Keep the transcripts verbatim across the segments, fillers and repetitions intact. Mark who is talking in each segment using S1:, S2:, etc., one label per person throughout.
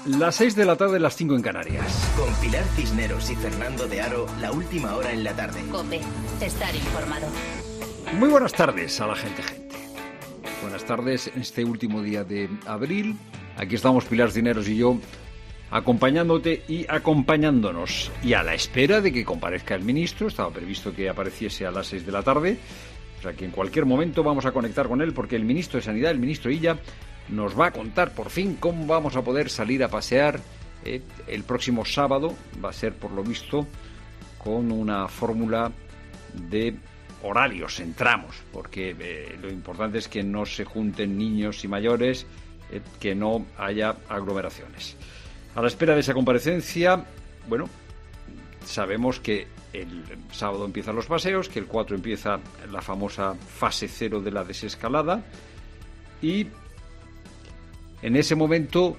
S1: Las seis de la tarde, las cinco en Canarias.
S2: Con Pilar Cisneros y Fernando de Aro, la última hora en la tarde.
S3: COPE, estar informado.
S1: Muy buenas tardes a la gente, gente. Buenas tardes en este último día de abril. Aquí estamos Pilar Cisneros y yo, acompañándote y acompañándonos. Y a la espera de que comparezca el ministro. Estaba previsto que apareciese a las seis de la tarde. O sea que en cualquier momento vamos a conectar con él, porque el ministro de Sanidad, el ministro Illa, nos va a contar por fin cómo vamos a poder salir a pasear eh, el próximo sábado. Va a ser, por lo visto, con una fórmula de horarios, en tramos, porque eh, lo importante es que no se junten niños y mayores, eh, que no haya aglomeraciones. A la espera de esa comparecencia, bueno, sabemos que el sábado empiezan los paseos, que el cuatro empieza la famosa fase cero de la desescalada, y en ese momento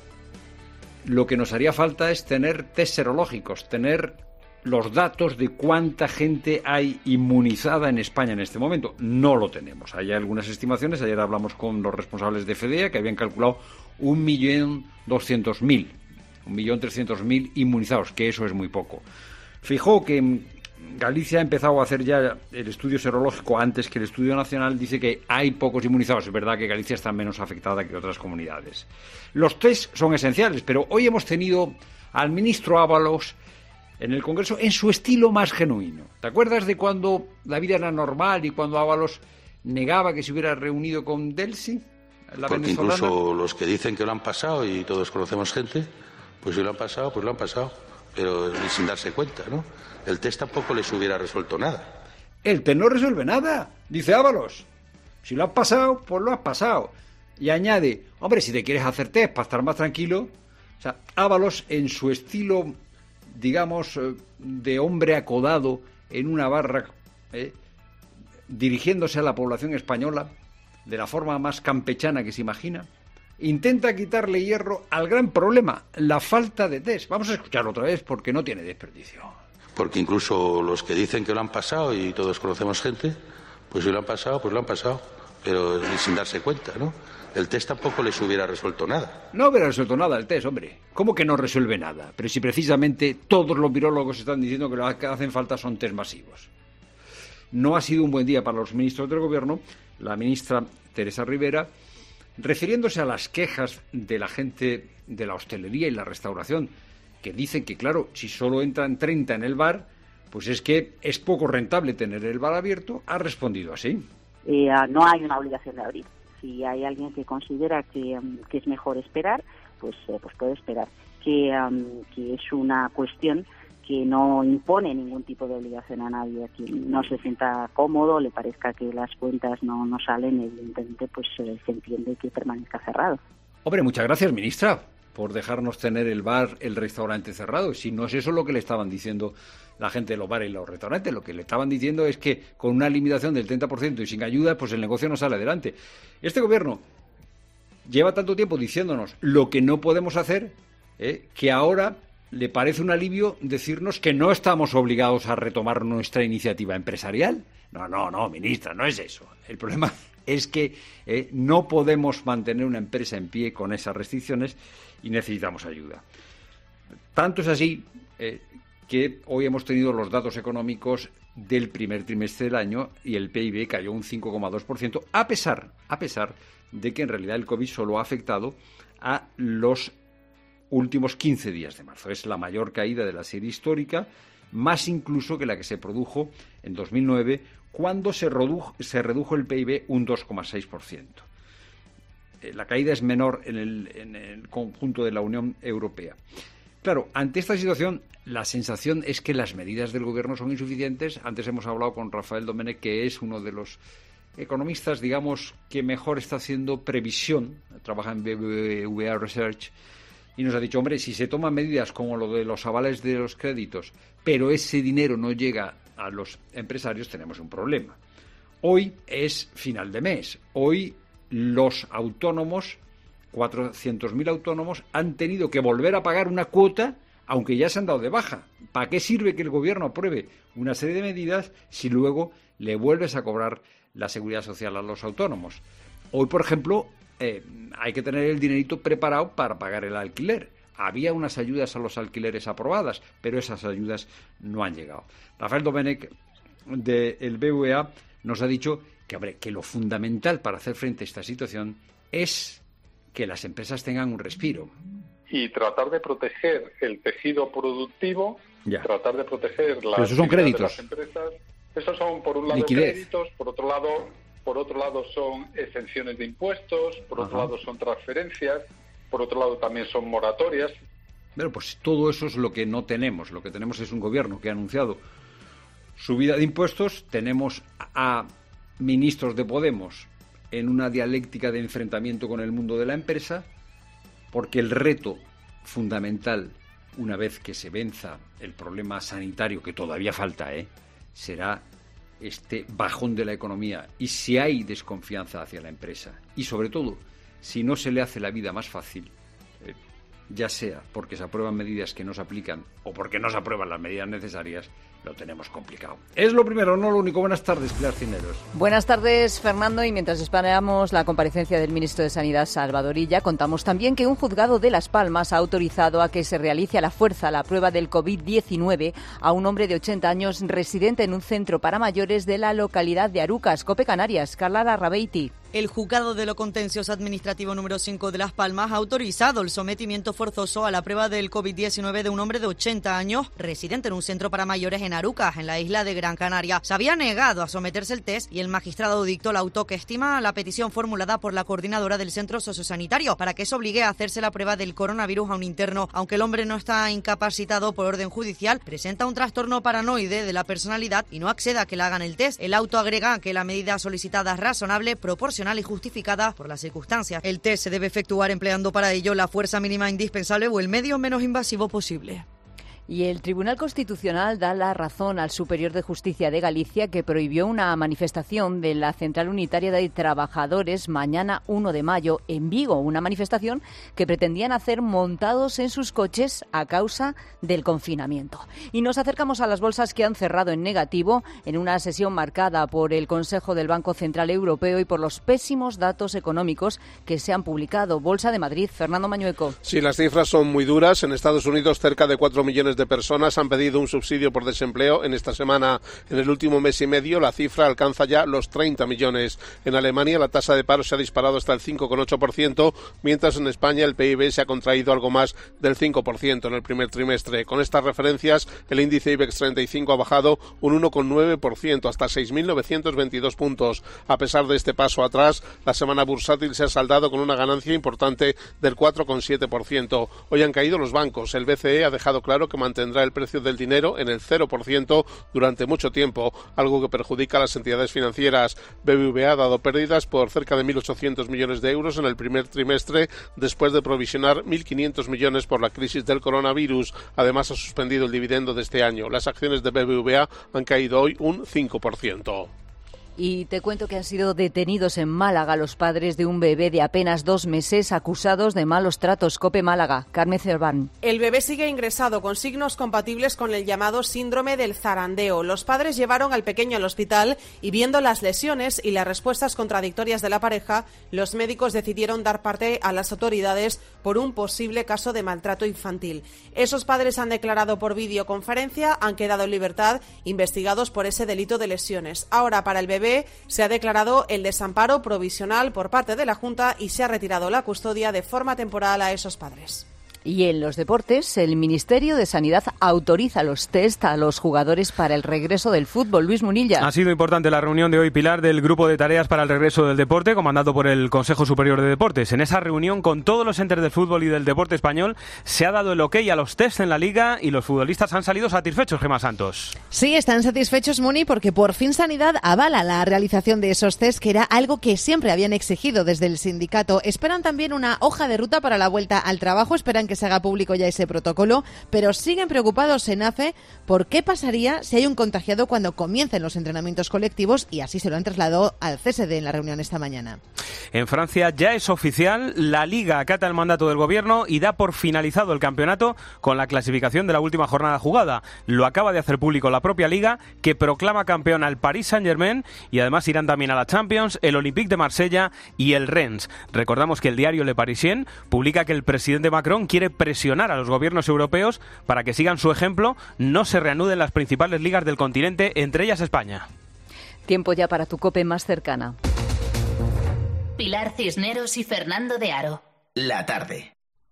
S1: lo que nos haría falta es tener test serológicos, tener los datos de cuánta gente hay inmunizada en España en este momento. No lo tenemos. Hay algunas estimaciones. Ayer hablamos con los responsables de Fedea, que habían calculado un millón doscientos mil, un millón trescientos mil inmunizados, que eso es muy poco. Fijó que Galicia ha empezado a hacer ya el estudio serológico antes que el estudio nacional. Dice que hay pocos inmunizados. Es verdad que Galicia está menos afectada que otras comunidades. Los test son esenciales, pero hoy hemos tenido al ministro Ábalos en el Congreso en su estilo más genuino. ¿Te acuerdas de cuando la vida era normal y cuando Ábalos negaba que se hubiera reunido con Delcy, la
S4: Porque
S1: venezolana?
S4: Incluso los que dicen que lo han pasado, y todos conocemos gente, pues si lo han pasado, pues lo han pasado, pero sin darse cuenta, ¿no? El test tampoco les hubiera resuelto nada.
S1: El test no resuelve nada, dice Ábalos. Si lo has pasado, pues lo has pasado. Y añade, hombre, si te quieres hacer test para estar más tranquilo. O sea, Ábalos, en su estilo, digamos, de hombre acodado en una barra, eh, dirigiéndose a la población española de la forma más campechana que se imagina, intenta quitarle hierro al gran problema, la falta de test. Vamos a escucharlo otra vez porque no tiene desperdicio.
S4: Porque incluso los que dicen que lo han pasado, y todos conocemos gente, pues si lo han pasado, pues lo han pasado, pero sin darse cuenta, ¿no? El test tampoco les hubiera resuelto nada.
S1: No hubiera resuelto nada el test, hombre. ¿Cómo que no resuelve nada? Pero si precisamente todos los virólogos están diciendo que lo que hacen falta son test masivos. No ha sido un buen día para los ministros del Gobierno. La ministra Teresa Rivera, refiriéndose a las quejas de la gente de la hostelería y la restauración, que dicen que, claro, si solo entran treinta en el bar, pues es que es poco rentable tener el bar abierto, ha respondido así.
S5: Eh, no hay una obligación de abrir. Si hay alguien que considera que, um, que es mejor esperar, pues, eh, pues puede esperar. Que, um, que es una cuestión que no impone ningún tipo de obligación a nadie. A quien no se sienta cómodo, le parezca que las cuentas no, no salen, evidentemente pues eh, se entiende que permanezca cerrado.
S1: Hombre, muchas gracias, ministra, por dejarnos tener el bar, el restaurante cerrado. Si no es eso lo que le estaban diciendo la gente de los bares y los restaurantes, lo que le estaban diciendo es que con una limitación del treinta por ciento y sin ayuda, pues el negocio no sale adelante. Este gobierno lleva tanto tiempo diciéndonos lo que no podemos hacer, ¿eh? que ahora le parece un alivio decirnos que no estamos obligados a retomar nuestra iniciativa empresarial. No, no, no, ministra, no es eso. El problema es que eh, no podemos mantener una empresa en pie con esas restricciones y necesitamos ayuda. Tanto es así eh, que hoy hemos tenido los datos económicos del primer trimestre del año y el P I B cayó un cinco coma dos por ciento, a pesar, a pesar de que en realidad el COVID solo ha afectado a los últimos quince días de marzo. Es la mayor caída de la serie histórica, más incluso que la que se produjo en dos mil nueve, cuando se redujo, se redujo el P I B un dos coma seis por ciento. La caída es menor en el, en el conjunto de la Unión Europea. Claro, ante esta situación, la sensación es que las medidas del gobierno son insuficientes. Antes hemos hablado con Rafael Domènech, que es uno de los economistas, digamos, que mejor está haciendo previsión, trabaja en B B V A Research, y nos ha dicho, hombre, si se toman medidas como lo de los avales de los créditos, pero ese dinero no llega a los empresarios, tenemos un problema. Hoy es final de mes. Hoy los autónomos, cuatrocientos mil autónomos, han tenido que volver a pagar una cuota, aunque ya se han dado de baja. ¿Para qué sirve que el gobierno apruebe una serie de medidas si luego le vuelves a cobrar la seguridad social a los autónomos? Hoy, por ejemplo, eh, hay que tener el dinerito preparado para pagar el alquiler, había unas ayudas a los alquileres aprobadas, pero esas ayudas no han llegado. Rafael Domenech, del B B V A, nos ha dicho que, hombre, que lo fundamental para hacer frente a esta situación es que las empresas tengan un respiro.
S6: Y tratar de proteger el tejido productivo, ya. tratar de proteger las,
S1: esos son créditos.
S6: de las empresas. Esos son, por un lado,
S1: liquidez.
S6: créditos, por otro lado, por otro lado son exenciones de impuestos, por Ajá. otro lado son transferencias, por otro lado también son moratorias.
S1: Bueno, pues todo eso es lo que no tenemos. Lo que tenemos es un gobierno que ha anunciado subida de impuestos. Tenemos a ministros de Podemos en una dialéctica de enfrentamiento con el mundo de la empresa, porque el reto fundamental, una vez que se venza el problema sanitario, que todavía falta, ¿eh? será este bajón de la economía. Y si hay desconfianza hacia la empresa, y sobre todo, si no se le hace la vida más fácil, eh, ya sea porque se aprueban medidas que no se aplican o porque no se aprueban las medidas necesarias, lo tenemos complicado. Es lo primero, no lo único. Buenas tardes, Pilar Cisneros.
S7: Buenas tardes, Fernando. Y mientras esperamos la comparecencia del ministro de Sanidad, Salvador Illa, contamos también que un juzgado de Las Palmas ha autorizado a que se realice a la fuerza la prueba del covid diecinueve a un hombre de ochenta años residente en un centro para mayores de la localidad de Arucas, Cope Canarias. Carla Larrabeiti.
S8: El Juzgado de lo Contencioso Administrativo número cinco de Las Palmas ha autorizado el sometimiento forzoso a la prueba del covid diecinueve de un hombre de ochenta años residente en un centro para mayores en Arucas, en la isla de Gran Canaria. Se había negado a someterse el test y el magistrado dictó el auto que estima la petición formulada por la coordinadora del centro sociosanitario para que se obligue a hacerse la prueba del coronavirus a un interno. Aunque el hombre no está incapacitado por orden judicial, presenta un trastorno paranoide de la personalidad y no accede a que le hagan el test. El auto agrega que la medida solicitada es razonable, proporcional y justificada por las circunstancias. El test se debe efectuar empleando para ello la fuerza mínima indispensable o el medio menos invasivo posible.
S7: Y el Tribunal Constitucional da la razón al Superior de Justicia de Galicia, que prohibió una manifestación de la Central Unitaria de Trabajadores mañana uno de mayo en Vigo, una manifestación que pretendían hacer montados en sus coches a causa del confinamiento. Y nos acercamos a las bolsas que han cerrado en negativo en una sesión marcada por el Consejo del Banco Central Europeo y por los pésimos datos económicos que se han publicado. Bolsa de Madrid, Fernando Mañueco.
S9: Sí, las cifras son muy duras. En Estados Unidos, cerca de cuatro millones de personas han pedido un subsidio por desempleo en esta semana. En el último mes y medio la cifra alcanza ya los treinta millones. En Alemania la tasa de paro se ha disparado hasta el cinco coma ocho por ciento, mientras en España el P I B se ha contraído algo más del cinco por ciento en el primer trimestre. Con estas referencias, el índice IBEX treinta y cinco ha bajado un uno coma nueve por ciento hasta seis mil novecientos veintidós puntos. A pesar de este paso atrás, la semana bursátil se ha saldado con una ganancia importante del cuatro coma siete por ciento. Hoy han caído los bancos. El B C E ha dejado claro que mantendrá el precio del dinero en el cero por ciento durante mucho tiempo, algo que perjudica a las entidades financieras. B B V A ha dado pérdidas por cerca de mil ochocientos millones de euros en el primer trimestre, después de provisionar mil quinientos millones por la crisis del coronavirus. Además, ha suspendido el dividendo de este año. Las acciones de B B V A han caído hoy un cinco por ciento.
S7: Y te cuento que han sido detenidos en Málaga los padres de un bebé de apenas dos meses acusados de malos tratos. Cope Málaga, Carmen Cerván.
S10: El bebé sigue ingresado con signos compatibles con el llamado síndrome del zarandeo. Los padres llevaron al pequeño al hospital y, viendo las lesiones y las respuestas contradictorias de la pareja, los médicos decidieron dar parte a las autoridades por un posible caso de maltrato infantil. Esos padres han declarado por videoconferencia, han quedado en libertad, investigados por ese delito de lesiones. Ahora, para el bebé se ha declarado el desamparo provisional por parte de la Junta y se ha retirado la custodia de forma temporal a esos padres.
S7: Y en los deportes, el Ministerio de Sanidad autoriza los test a los jugadores para el regreso del fútbol. Luis Munilla.
S11: Ha sido importante la reunión de hoy, Pilar, del Grupo de Tareas para el Regreso del Deporte, comandado por el Consejo Superior de Deportes. En esa reunión, con todos los entes del fútbol y del deporte español, se ha dado el ok a los test en la Liga y los futbolistas han salido satisfechos, Gemma Santos.
S12: Sí, están satisfechos, Muni, porque por fin Sanidad avala la realización de esos test, que era algo que siempre habían exigido desde el sindicato. Esperan también una hoja de ruta para la vuelta al trabajo, esperan que se haga público ya ese protocolo, pero siguen preocupados en A F E por qué pasaría si hay un contagiado cuando comiencen los entrenamientos colectivos, y así se lo han trasladado al C S D en la reunión esta mañana.
S11: En Francia ya es oficial, la Liga acata el mandato del gobierno y da por finalizado el campeonato con la clasificación de la última jornada jugada. Lo acaba de hacer público la propia Liga, que proclama campeón al Paris Saint-Germain, y además irán también a la Champions, el Olympique de Marsella y el Rennes. Recordamos que el diario Le Parisien publica que el presidente Macron quiere quiere presionar a los gobiernos europeos para que sigan su ejemplo, no se reanuden las principales ligas del continente, entre ellas España.
S7: Tiempo ya para tu COPE más cercana.
S3: Pilar Cisneros y Fernando de Aro.
S2: La tarde.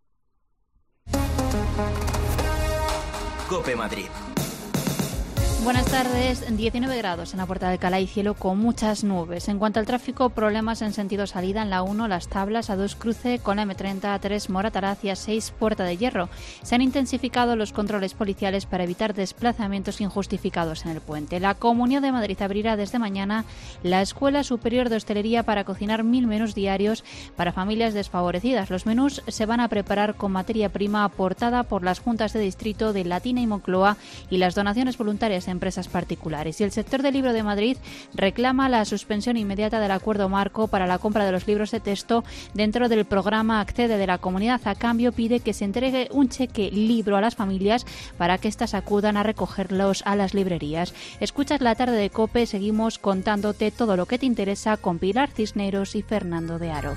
S2: COPE Madrid.
S13: Buenas tardes. diecinueve grados en la Puerta de Alcalá y cielo con muchas nubes. En cuanto al tráfico, problemas en sentido salida en la uno, Las Tablas, A dos Cruce, con la eme treinta, A tres Moratalaz y A seis Puerta de Hierro. Se han intensificado los controles policiales para evitar desplazamientos injustificados en el puente. La Comunidad de Madrid abrirá desde mañana la Escuela Superior de Hostelería para cocinar mil menús diarios para familias desfavorecidas. Los menús se van a preparar con materia prima aportada por las juntas de distrito de Latina y Moncloa y las donaciones voluntarias de empresas particulares. Y el sector del libro de Madrid reclama la suspensión inmediata del acuerdo marco para la compra de los libros de texto dentro del programa Accede de la Comunidad. A cambio, pide que se entregue un cheque libro a las familias para que éstas acudan a recogerlos a las librerías. Escuchas La Tarde de COPE, seguimos contándote todo lo que te interesa con Pilar Cisneros y Fernando de Aro.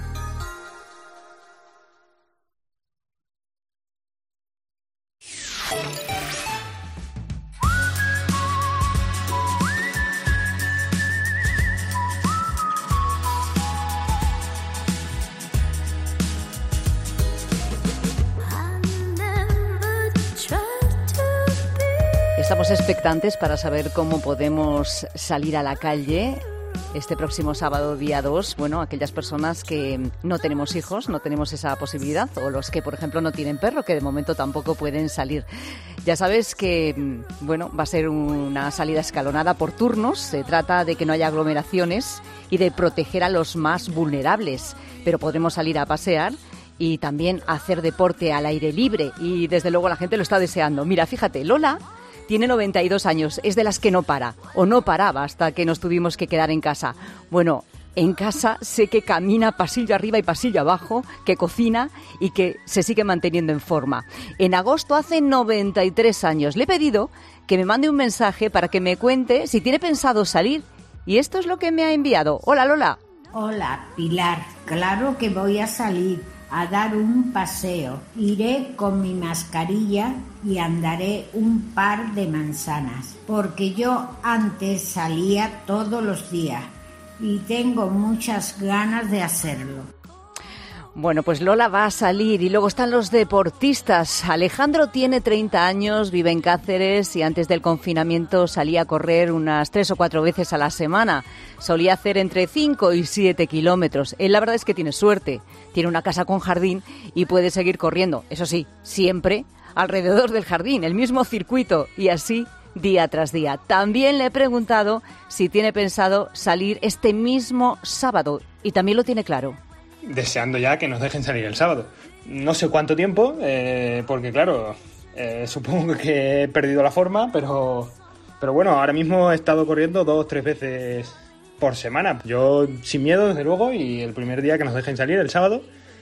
S7: Estamos expectantes para saber cómo podemos salir a la calle este próximo sábado, día dos. Bueno, aquellas personas que no tenemos hijos, no tenemos esa posibilidad, o los que, por ejemplo, no tienen perro, que de momento tampoco pueden salir. Ya sabes que, bueno, va a ser una salida escalonada por turnos. Se trata de que no haya aglomeraciones y de proteger a los más vulnerables. Pero podremos salir a pasear y también hacer deporte al aire libre. Y, desde luego, la gente lo está deseando. Mira, fíjate, Lola tiene noventa y dos años, es de las que no para, o no paraba hasta que nos tuvimos que quedar en casa. Bueno, en casa sé que camina pasillo arriba y pasillo abajo, que cocina y que se sigue manteniendo en forma. En agosto hace noventa y tres años. Le he pedido que me mande un mensaje para que me cuente si tiene pensado salir. Y esto es lo que me ha enviado. Hola, Lola.
S14: Hola, Pilar. Claro que voy a salir a dar un paseo. Iré con mi mascarilla y andaré un par de manzanas, porque yo antes salía todos los días y tengo muchas ganas de hacerlo.
S7: Bueno, pues Lola va a salir y luego están los deportistas. Alejandro tiene treinta años, vive en Cáceres y antes del confinamiento salía a correr unas tres o cuatro veces a la semana. Solía hacer entre cinco y siete kilómetros. Él, la verdad es que tiene suerte. Tiene una casa con jardín y puede seguir corriendo. Eso sí, siempre alrededor del jardín, el mismo circuito, y así día tras día. También le he preguntado si tiene pensado salir este mismo sábado y también lo tiene claro.
S15: Deseando ya que nos dejen salir el sábado. No sé cuánto tiempo, eh, porque claro, eh, supongo que he perdido la forma, pero, pero bueno, ahora mismo he estado corriendo dos o tres veces por semana. Yo sin miedo, desde luego, y el primer día que nos dejen salir, el sábado,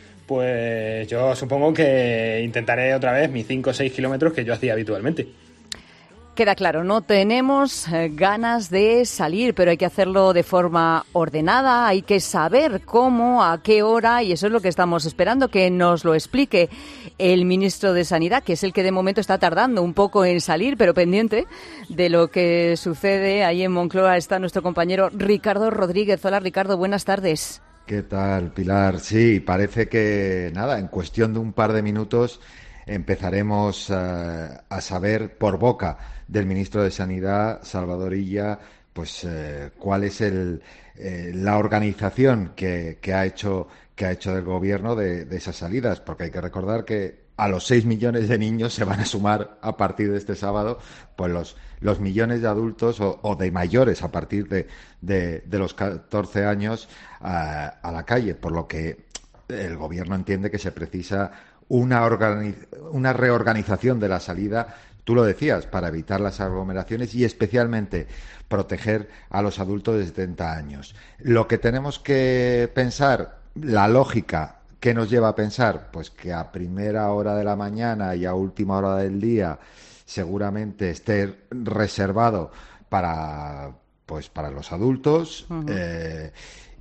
S15: pues yo supongo que intentaré otra vez mis cinco o seis kilómetros que yo hacía habitualmente.
S7: Queda claro, no tenemos eh, ganas de salir, pero hay que hacerlo de forma ordenada, hay que saber cómo, a qué hora, y eso es lo que estamos esperando, que nos lo explique el ministro de Sanidad, que es el que de momento está tardando un poco en salir, pero pendiente de lo que sucede ahí en Moncloa está nuestro compañero Ricardo Rodríguez. Hola, Ricardo, buenas tardes.
S16: ¿Qué tal, Pilar? Sí, parece que, nada, en cuestión de un par de minutos empezaremos uh, a saber por boca del ministro de Sanidad, Salvador Illa, pues eh, cuál es el, eh, la organización que, que ha hecho que ha hecho del gobierno de, de esas salidas, porque hay que recordar que a los seis millones de niños se van a sumar a partir de este sábado pues los, los millones de adultos o, o de mayores a partir de, de, de los catorce años a, a la calle, por lo que el gobierno entiende que se precisa una, organiz- una reorganización de la salida, tú lo decías, para evitar las aglomeraciones y especialmente proteger a los adultos de setenta años. Lo que tenemos que pensar, la lógica que nos lleva a pensar, pues que a primera hora de la mañana y a última hora del día seguramente esté reservado para, pues para los adultos. Uh-huh. eh,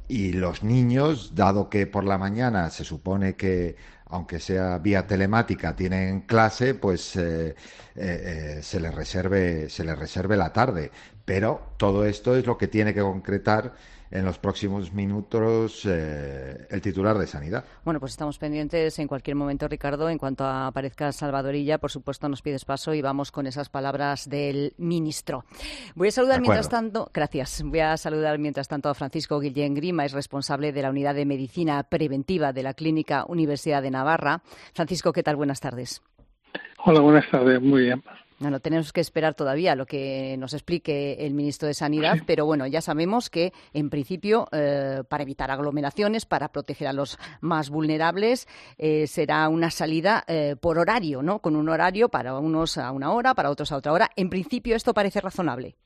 S16: y los niños, dado que por la mañana se supone que, aunque sea vía telemática, tienen clase, pues eh, eh, eh, se les reserve, se les reserve la tarde. Pero todo esto es lo que tiene que concretar en los próximos minutos eh, el titular de Sanidad.
S7: Bueno, pues estamos pendientes en cualquier momento, Ricardo. En cuanto aparezca Salvador Illa, por supuesto, nos pides paso y vamos con esas palabras del ministro. Voy a saludar mientras tanto, gracias, voy a saludar mientras tanto a Francisco Guillén Grima, es responsable de la Unidad de Medicina Preventiva de la Clínica Universidad de Navarra. Francisco, ¿qué tal? Buenas tardes.
S17: Hola, buenas tardes, muy bien.
S7: Bueno, tenemos que esperar todavía lo que nos explique el ministro de Sanidad, sí. Pero bueno, ya sabemos que en principio eh, para evitar aglomeraciones, para proteger a los más vulnerables, eh, será una salida eh, por horario, ¿no? Con un horario para unos a una hora, para otros a otra hora. En principio esto parece razonable.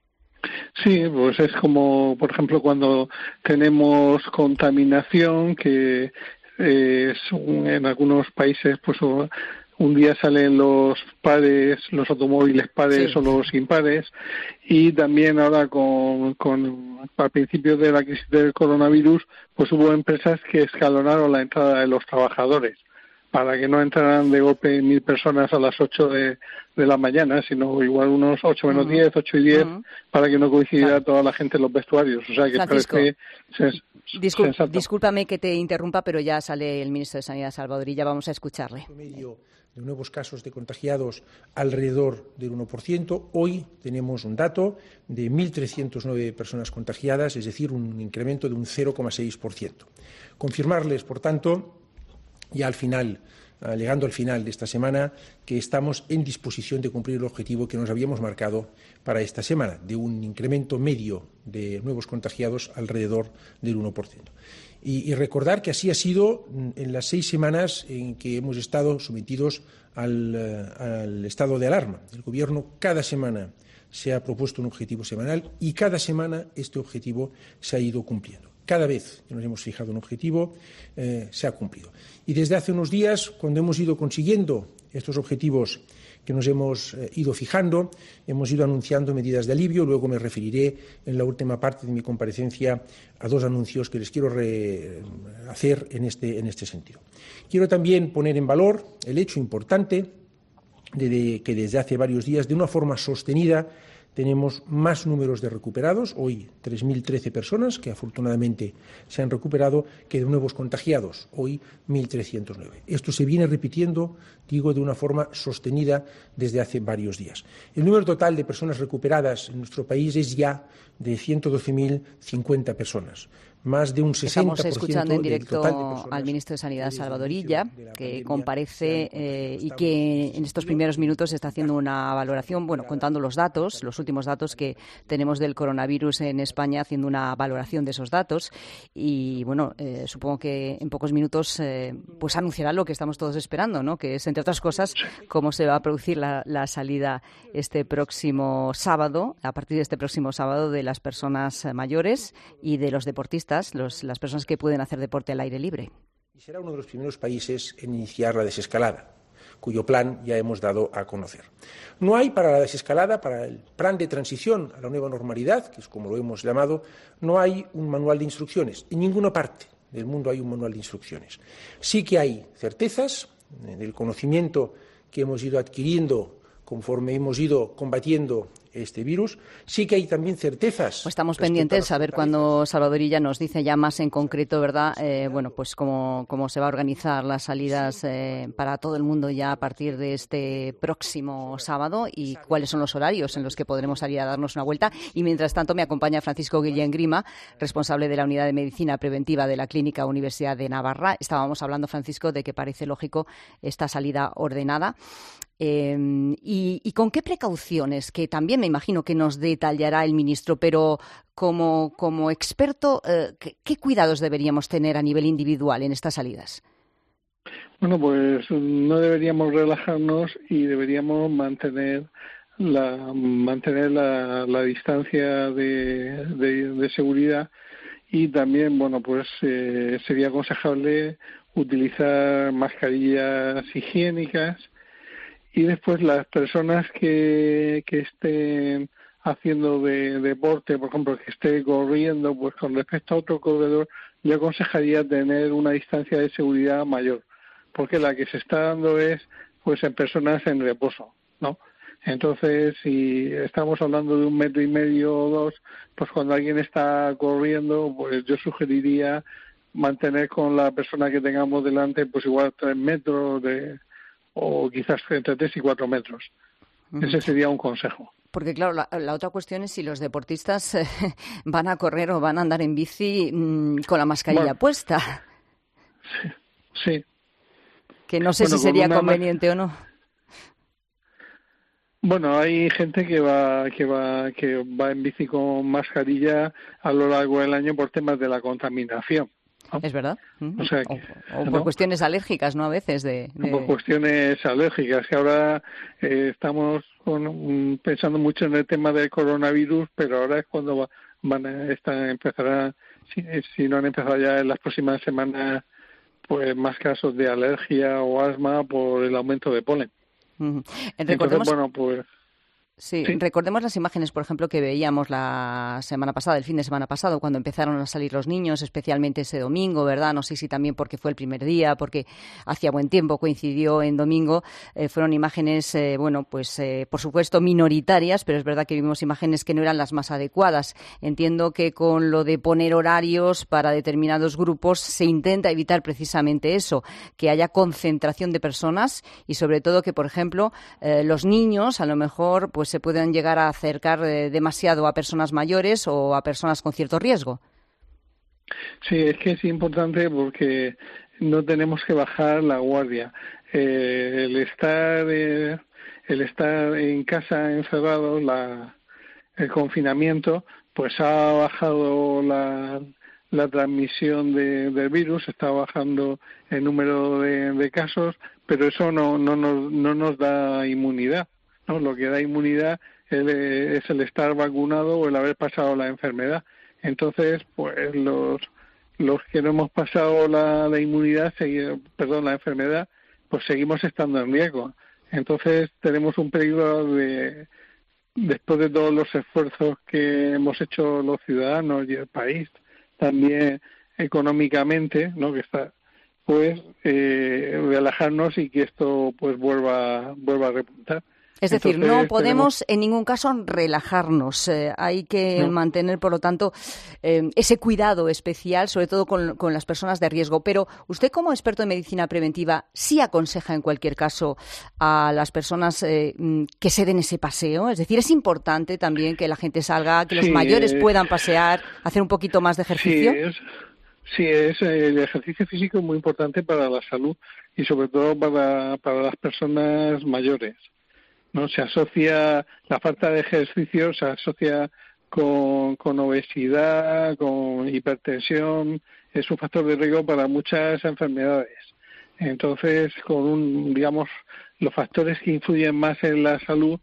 S17: Sí, pues es como, por ejemplo, cuando tenemos contaminación, que eh, es un, en algunos países, pues un día salen los pares, los automóviles pares sí. o los impares, y también ahora con, con a principios de la crisis del coronavirus, pues hubo empresas que escalonaron la entrada de los trabajadores para que no entraran de golpe mil personas a las ocho de, de la mañana, sino igual unos ocho menos diez, ocho y diez, uh-huh. para que no coincidiera claro. toda la gente en los vestuarios. O sea que
S7: Francisco,
S17: parece sens-
S7: discul-
S17: sensato.
S7: Discúlpame que te interrumpa, pero ya sale el ministro de Sanidad, Salvador, y ya vamos a escucharle.
S18: De nuevos casos de contagiados alrededor del uno por ciento. Hoy tenemos un dato de mil trescientas nueve personas contagiadas, es decir, un incremento de un cero coma seis por ciento. Confirmarles, por tanto, ya al final, llegando al final de esta semana, que estamos en disposición de cumplir el objetivo que nos habíamos marcado para esta semana, de un incremento medio de nuevos contagiados alrededor del uno por ciento. Y, y recordar que así ha sido en las seis semanas en que hemos estado sometidos al, al estado de alarma. El Gobierno cada semana se ha propuesto un objetivo semanal y cada semana este objetivo se ha ido cumpliendo. Cada vez que nos hemos fijado un objetivo, eh, se ha cumplido. Y desde hace unos días, cuando hemos ido consiguiendo estos objetivos que nos hemos eh, ido fijando, hemos ido anunciando medidas de alivio. Luego me referiré en la última parte de mi comparecencia a dos anuncios que les quiero re- hacer en este, en este sentido. Quiero también poner en valor el hecho importante de, de que desde hace varios días, de una forma sostenida, tenemos más números de recuperados, hoy tres mil trece personas que afortunadamente se han recuperado, que de nuevos contagiados, hoy mil trescientos nueve. Esto se viene repitiendo, digo, de una forma sostenida desde hace varios días. El número total de personas recuperadas en nuestro país es ya de ciento doce mil cincuenta personas. Más de un sesenta por ciento.
S7: Estamos escuchando en directo al ministro de Sanidad, Salvador Illa, que comparece eh, y que en estos primeros minutos está haciendo una valoración, bueno, contando los datos, los últimos datos que tenemos del coronavirus en España, haciendo una valoración de esos datos. Y, bueno, eh, supongo que en pocos minutos eh, pues anunciará lo que estamos todos esperando, ¿no? Que es, entre otras cosas, cómo se va a producir la, la salida este próximo sábado, a partir de este próximo sábado, de las personas mayores y de los deportistas, Los, las personas que pueden hacer deporte al aire libre.
S18: Y será uno de los primeros países en iniciar la desescalada, cuyo plan ya hemos dado a conocer. No hay para la desescalada, para el plan de transición a la nueva normalidad, que es como lo hemos llamado, no hay un manual de instrucciones. En ninguna parte del mundo hay un manual de instrucciones. Sí que hay certezas del conocimiento que hemos ido adquiriendo conforme hemos ido combatiendo este virus. Sí que hay también certezas.
S7: Pues estamos pendientes a ver cuando Salvador Illa nos dice ya más en concreto, ¿verdad? Eh, bueno, pues cómo, cómo se va a organizar las salidas eh, para todo el mundo ya a partir de este próximo sábado y cuáles son los horarios en los que podremos salir a darnos una vuelta. Y mientras tanto me acompaña Francisco Guillén Grima, responsable de la Unidad de Medicina Preventiva de la Clínica Universidad de Navarra. Estábamos hablando, Francisco, de que parece lógico esta salida ordenada. Eh, y, ¿Y con qué precauciones? Que también me imagino que nos detallará el ministro, pero como, como experto, eh, ¿qué, ¿qué cuidados deberíamos tener a nivel individual en estas salidas?
S17: Bueno, pues no deberíamos relajarnos y deberíamos mantener la mantener la, la distancia de, de, de seguridad, y también, bueno, pues eh, sería aconsejable utilizar mascarillas higiénicas. Y después las personas que, que estén haciendo de deporte, por ejemplo, que esté corriendo, pues con respecto a otro corredor, yo aconsejaría tener una distancia de seguridad mayor, porque la que se está dando es pues en personas en reposo, ¿no? Entonces, si estamos hablando de un metro y medio o dos, pues cuando alguien está corriendo, pues yo sugeriría mantener con la persona que tengamos delante, pues igual tres metros de, o quizás entre tres y cuatro metros. Uh-huh. Ese sería un consejo.
S7: Porque, claro, la, la otra cuestión es si los deportistas eh, van a correr o van a andar en bici mmm, con la mascarilla bueno, puesta.
S17: Sí, sí.
S7: Que no sé bueno, si sería conveniente o no.
S17: Bueno, hay gente que va que va que va en bici con mascarilla a lo largo del año por temas de la contaminación, ¿no?
S7: Es verdad.
S17: O sea, que,
S7: o, o por ¿no? cuestiones alérgicas, ¿no? A veces de, de...
S17: por cuestiones alérgicas, que ahora eh, estamos con, pensando mucho en el tema del coronavirus, pero ahora es cuando va, van a estar, empezará, si, si no han empezado ya en las próximas semanas, pues más casos de alergia o asma por el aumento de polen.
S7: Uh-huh.
S17: Entonces, bueno, pues...
S7: Sí, sí, recordemos las imágenes, por ejemplo, que veíamos la semana pasada, el fin de semana pasado, cuando empezaron a salir los niños, especialmente ese domingo, ¿verdad? No sé si también porque fue el primer día, porque hacía buen tiempo, coincidió en domingo. Eh, fueron imágenes, eh, bueno, pues eh, por supuesto minoritarias, pero es verdad que vimos imágenes que no eran las más adecuadas. Entiendo que con lo de poner horarios para determinados grupos se intenta evitar precisamente eso, que haya concentración de personas y sobre todo que, por ejemplo, eh, los niños a lo mejor pues se pueden llegar a acercar eh, demasiado a personas mayores o a personas con cierto riesgo.
S17: Sí, es que es importante porque no tenemos que bajar la guardia. Eh, el estar eh, el estar en casa encerrado, la, el confinamiento, pues ha bajado la, la transmisión de, del virus, está bajando el número de, de casos, pero eso no, no, nos, no nos da inmunidad, ¿no? Lo que da inmunidad es, es el estar vacunado o el haber pasado la enfermedad. Entonces, pues los los que no hemos pasado la, la inmunidad, segui- perdón, la enfermedad, pues seguimos estando en riesgo. Entonces tenemos un peligro de, después de todos los esfuerzos que hemos hecho los ciudadanos y el país, también económicamente, ¿no? Que está, pues eh, relajarnos y que esto pues vuelva vuelva a repuntar.
S7: Es decir,
S17: Entonces,
S7: no podemos
S17: tenemos...
S7: en ningún caso relajarnos. Eh, hay que
S17: no.
S7: mantener, por lo tanto, eh, ese cuidado especial, sobre todo con, con las personas de riesgo. Pero usted, como experto en medicina preventiva, sí aconseja en cualquier caso a las personas eh, que se den ese paseo. Es decir, es importante también que la gente salga, que los
S17: sí,
S7: mayores
S17: eh...
S7: puedan pasear, hacer un poquito más de ejercicio.
S17: Sí, es... Sí, es, el ejercicio físico es muy importante para la salud y sobre todo para, para las personas mayores, ¿no? Se asocia, la falta de ejercicio se asocia con, con obesidad, con hipertensión, es un factor de riesgo para muchas enfermedades. Entonces, con un, digamos, los factores que influyen más en la salud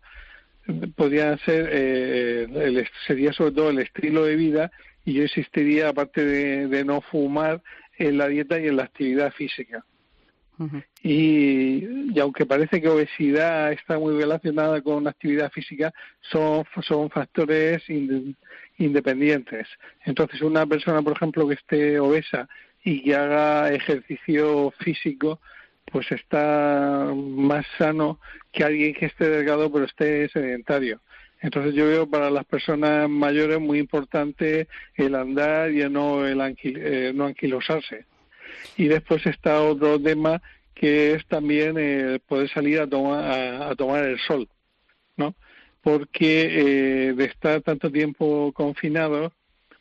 S17: podrían ser, eh, el, sería sobre todo el estilo de vida, y yo insistiría, aparte de, de no fumar, en la dieta y en la actividad física. Uh-huh. Y, y aunque parece que obesidad está muy relacionada con actividad física, son, son factores ind- independientes. Entonces, una persona, por ejemplo, que esté obesa y que haga ejercicio físico, pues está más sano que alguien que esté delgado pero esté sedentario. Entonces yo veo para las personas mayores muy importante el andar y el no, el anquil, eh, no anquilosarse. Y después está otro tema que es también eh, poder salir a, toma, a, a tomar el sol, ¿no? Porque eh, de estar tanto tiempo confinados,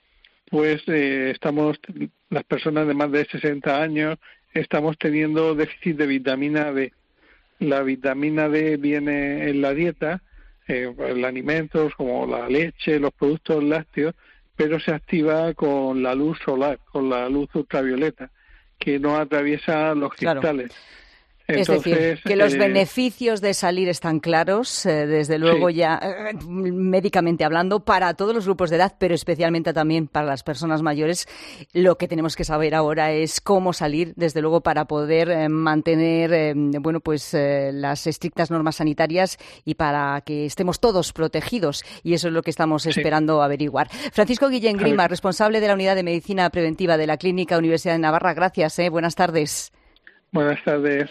S17: pues eh, estamos, las personas de más de sesenta años, estamos teniendo déficit de vitamina D. La vitamina D viene en la dieta, eh, en alimentos como la leche, los productos lácteos, pero se activa con la luz solar, con la luz ultravioleta, que no atraviesa los cristales. Claro. Entonces,
S7: es decir, que los
S17: eh,
S7: beneficios de salir están claros, eh, desde luego
S17: sí.
S7: ya eh, médicamente hablando, para todos los grupos de edad, pero especialmente también para las personas mayores. Lo que tenemos que saber ahora es cómo salir, desde luego, para poder eh, mantener eh, bueno, pues eh, las estrictas normas sanitarias y para que estemos todos protegidos. Y eso es lo que estamos
S17: Sí.
S7: esperando averiguar. Francisco Guillén Grima, responsable de la Unidad de Medicina Preventiva de la Clínica Universidad de Navarra. Gracias, eh. buenas tardes.
S17: Buenas tardes.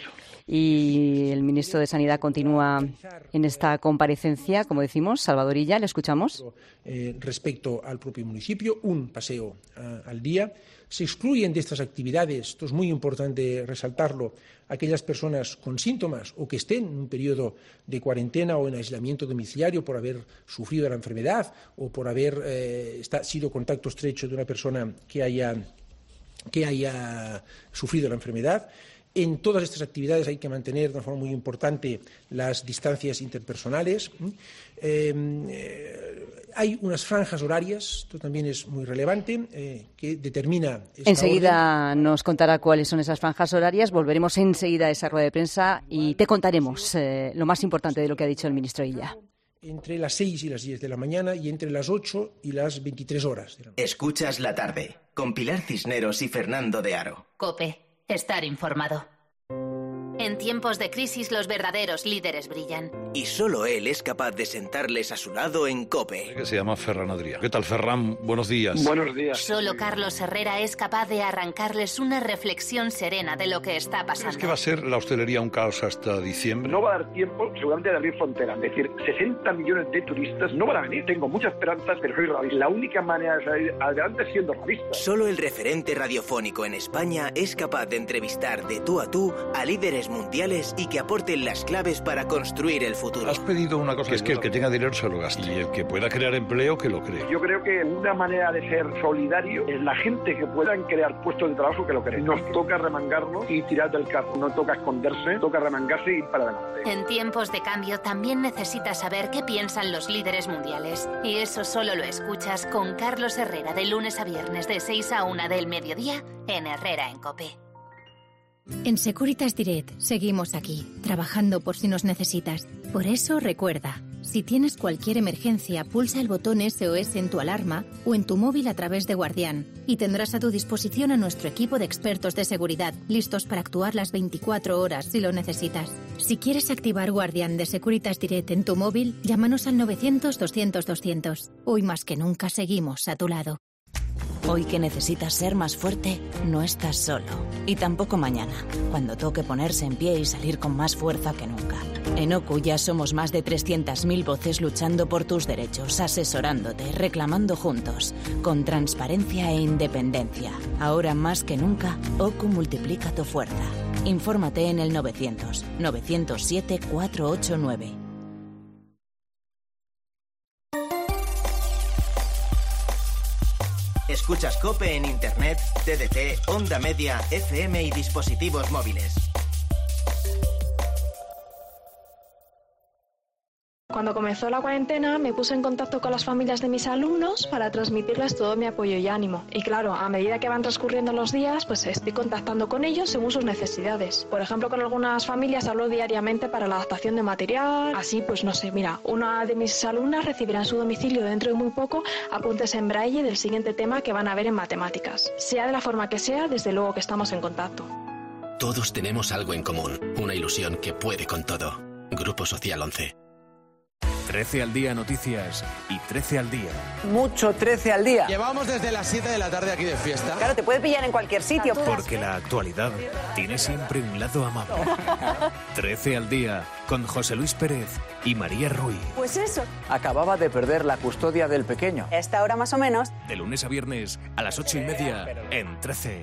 S7: Y el ministro de Sanidad continúa en esta comparecencia, como decimos. Salvador Illa, le escuchamos.
S18: Eh, respecto al propio municipio, un paseo uh, al día. Se excluyen de estas actividades, esto es muy importante resaltarlo, aquellas personas con síntomas o que estén en un periodo de cuarentena o en aislamiento domiciliario por haber sufrido la enfermedad o por haber eh, está, sido contacto estrecho de una persona que haya, que haya sufrido la enfermedad. En todas estas actividades hay que mantener de una forma muy importante las distancias interpersonales. Eh, eh, hay unas franjas horarias, esto también es muy relevante, eh, que determina esta
S7: Enseguida
S18: orden.
S7: nos contará cuáles son esas franjas horarias. Volveremos enseguida a esa rueda de prensa y te contaremos eh, lo más importante de lo que ha dicho el ministro Illa.
S18: Entre las seis y las diez de la mañana y entre las ocho y las veintitrés horas. De la mañana.
S2: Escuchas la tarde con Pilar Cisneros y Fernando de Aro.
S3: COPE. Estar informado. En tiempos de crisis los verdaderos líderes brillan.
S2: Y solo él es capaz de sentarles a su lado en COPE.
S19: Que se llama Ferran Adrià. ¿Qué tal, Ferran? Buenos días.
S6: Buenos días.
S3: Solo Carlos Herrera es capaz de arrancarles una reflexión serena de lo que está pasando.
S19: ¿Crees que va a ser la hostelería un caos hasta diciembre?
S20: No va a dar tiempo, seguramente, de abrir fronteras. Es decir, sesenta millones de turistas no van a venir. Tengo muchas esperanzas, pero soy realista. La única manera de salir adelante es siendo realista.
S2: Solo el referente radiofónico en España es capaz de entrevistar de tú a tú a líderes mundiales y que aporten las claves para construir el futuro.
S19: Has pedido una cosa, que es que el que tenga dinero se lo gaste y el que pueda crear empleo que lo cree.
S20: Yo creo que una manera de ser solidario es la gente que puedan crear puestos de trabajo que lo creen. Nos toca remangarnos y tirar del carro. No toca esconderse, toca remangarse y ir para adelante.
S3: En tiempos de cambio también necesitas saber qué piensan los líderes mundiales. Y eso solo lo escuchas con Carlos Herrera de lunes a viernes de seis a una del mediodía en Herrera en COPE.
S21: En Securitas Direct seguimos aquí, trabajando por si nos necesitas. Por eso recuerda, si tienes cualquier emergencia, pulsa el botón S O S en tu alarma o en tu móvil a través de Guardián y tendrás a tu disposición a nuestro equipo de expertos de seguridad, listos para actuar las veinticuatro horas si lo necesitas. Si quieres activar Guardián de Securitas Direct en tu móvil, llámanos al novecientos, doscientos, doscientos. Hoy más que nunca seguimos a tu lado.
S22: Hoy que necesitas ser más fuerte, no estás solo. Y tampoco mañana, cuando toque ponerse en pie y salir con más fuerza que nunca. En O C U ya somos más de trescientas mil voces luchando por tus derechos, asesorándote, reclamando juntos, con transparencia e independencia. Ahora más que nunca, O C U multiplica tu fuerza. Infórmate en el novecientos, novecientos siete, cuatrocientos ochenta y nueve.
S2: Escuchas COPE en Internet, T D T, Onda Media, F M y dispositivos móviles.
S23: Cuando comenzó la cuarentena me puse en contacto con las familias de mis alumnos para transmitirles todo mi apoyo y ánimo. Y claro, a medida que van transcurriendo los días, pues estoy contactando con ellos según sus necesidades. Por ejemplo, con algunas familias hablo diariamente para la adaptación de material. Así, pues no sé, mira, una de mis alumnas recibirá en su domicilio dentro de muy poco apuntes en braille del siguiente tema que van a ver en matemáticas. Sea de la forma que sea, desde luego que estamos en contacto.
S24: Todos tenemos algo en común, una ilusión que puede con todo. Grupo Social once.
S25: trece al día noticias y trece al día.
S26: Mucho trece al día.
S27: Llevamos desde las siete de la tarde aquí de fiesta.
S26: Claro, te puede pillar en cualquier sitio.
S25: Porque la actualidad tiene siempre un lado amable. trece al día con José Luis Pérez y María Ruiz.
S26: Pues eso. Acababa de perder la custodia del pequeño. A esta hora más o menos.
S25: De lunes a viernes a las ocho y media en trece.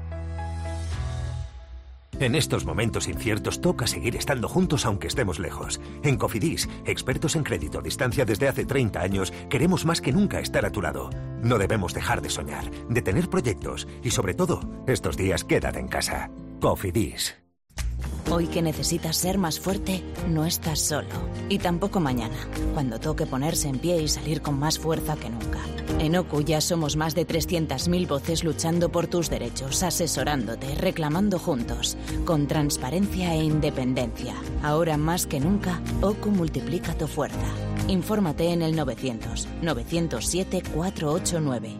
S28: En estos momentos inciertos toca seguir estando juntos aunque estemos lejos. En Cofidis, expertos en crédito a distancia desde hace treinta años, queremos más que nunca estar a tu lado. No debemos dejar de soñar, de tener proyectos y sobre todo, estos días quédate en casa. Cofidis.
S22: Hoy que necesitas ser más fuerte, no estás solo. Y tampoco mañana, cuando toque ponerse en pie y salir con más fuerza que nunca. En O C U ya somos más de trescientas mil voces luchando por tus derechos, asesorándote, reclamando juntos, con transparencia e independencia. Ahora más que nunca, O C U multiplica tu fuerza. Infórmate en el novecientos, novecientos siete, cuatrocientos ochenta y nueve.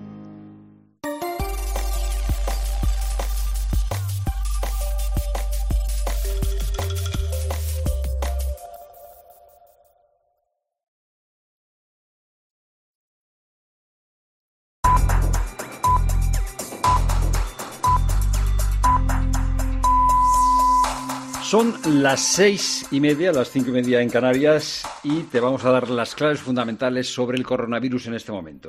S1: Son las seis y media, las cinco y media en Canarias, y te vamos a dar las claves fundamentales sobre el coronavirus en este momento.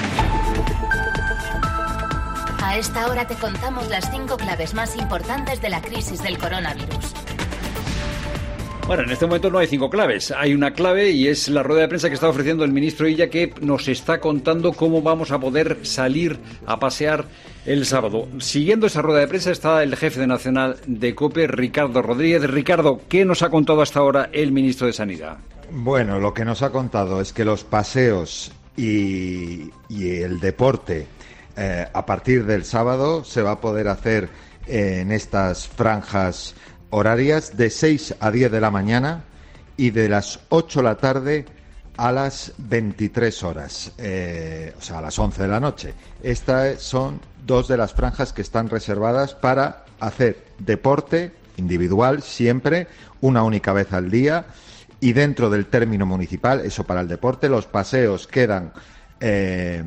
S3: A esta hora te contamos las cinco claves más importantes de la crisis del coronavirus.
S1: Bueno, en este momento no hay cinco claves. Hay una clave y es la rueda de prensa que está ofreciendo el ministro Illa, que nos está contando cómo vamos a poder salir a pasear el sábado. Siguiendo esa rueda de prensa está el jefe de nacional de COPE, Ricardo Rodríguez. Ricardo, ¿qué nos ha contado hasta ahora el ministro de Sanidad?
S16: Bueno, lo que nos ha contado es que los paseos y, y el deporte eh, a partir del sábado se va a poder hacer eh, en estas franjas horarias de seis a diez de la mañana y de las ocho de la tarde a las veintitrés horas, eh, o sea, a las once de la noche. Estas son dos de las franjas que están reservadas para hacer deporte individual siempre, una única vez al día, y dentro del término municipal, eso para el deporte. Los paseos quedan eh,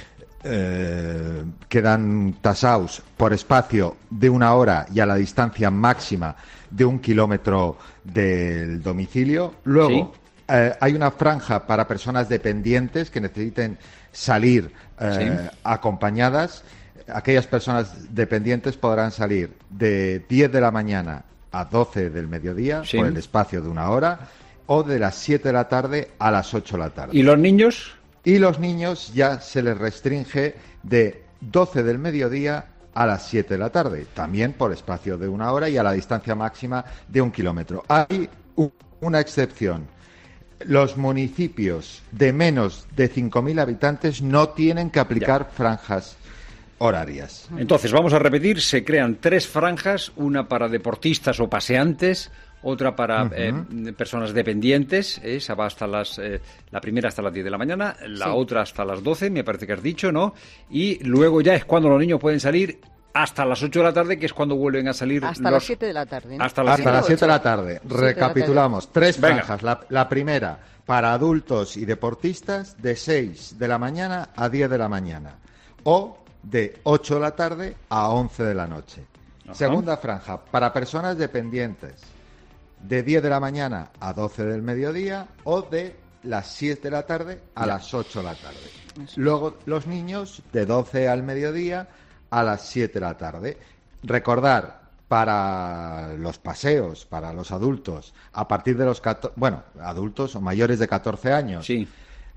S16: eh, quedan tasados por espacio de una hora y a la distancia máxima de un kilómetro del domicilio. Luego, ¿sí? eh, hay una franja para personas dependientes que necesiten salir eh, ¿sí? acompañadas. Aquellas personas dependientes podrán salir de diez de la mañana a doce del mediodía, ¿sí? por el espacio de una hora, o de las siete de la tarde a las ocho de la tarde.
S1: ¿Y los niños?
S16: Y los niños ya se les restringe de doce del mediodía a las siete de la tarde, también por espacio de una hora y a la distancia máxima de un kilómetro. Hay una excepción. Los municipios de menos de cinco mil habitantes no tienen que aplicar ya. franjas horarias.
S1: Entonces, vamos a repetir, se crean tres franjas, una para deportistas o paseantes, otra para uh-huh. eh, personas dependientes, eh, esa va hasta las, eh, la primera hasta las diez de la mañana, la sí. otra hasta las doce, me parece que has dicho, ¿no? Y luego ya es cuando los niños pueden salir hasta las ocho de la tarde, que es cuando vuelven a salir.
S7: Hasta
S1: los...
S7: las siete de la tarde, ¿no?
S16: Hasta las siete de la tarde. Recapitulamos, tres franjas. La, la primera, para adultos y deportistas, de seis de la mañana a diez de la mañana. O de ocho de la tarde a once de la noche. Ajá. Segunda franja, para personas dependientes, de diez de la mañana a doce del mediodía o de las siete de la tarde a ya. las ocho de la tarde. Eso. Luego los niños de doce al mediodía a las siete de la tarde. Recordar, para los paseos, para los adultos, a partir de los catorce, bueno, adultos o mayores de catorce años,
S1: sí.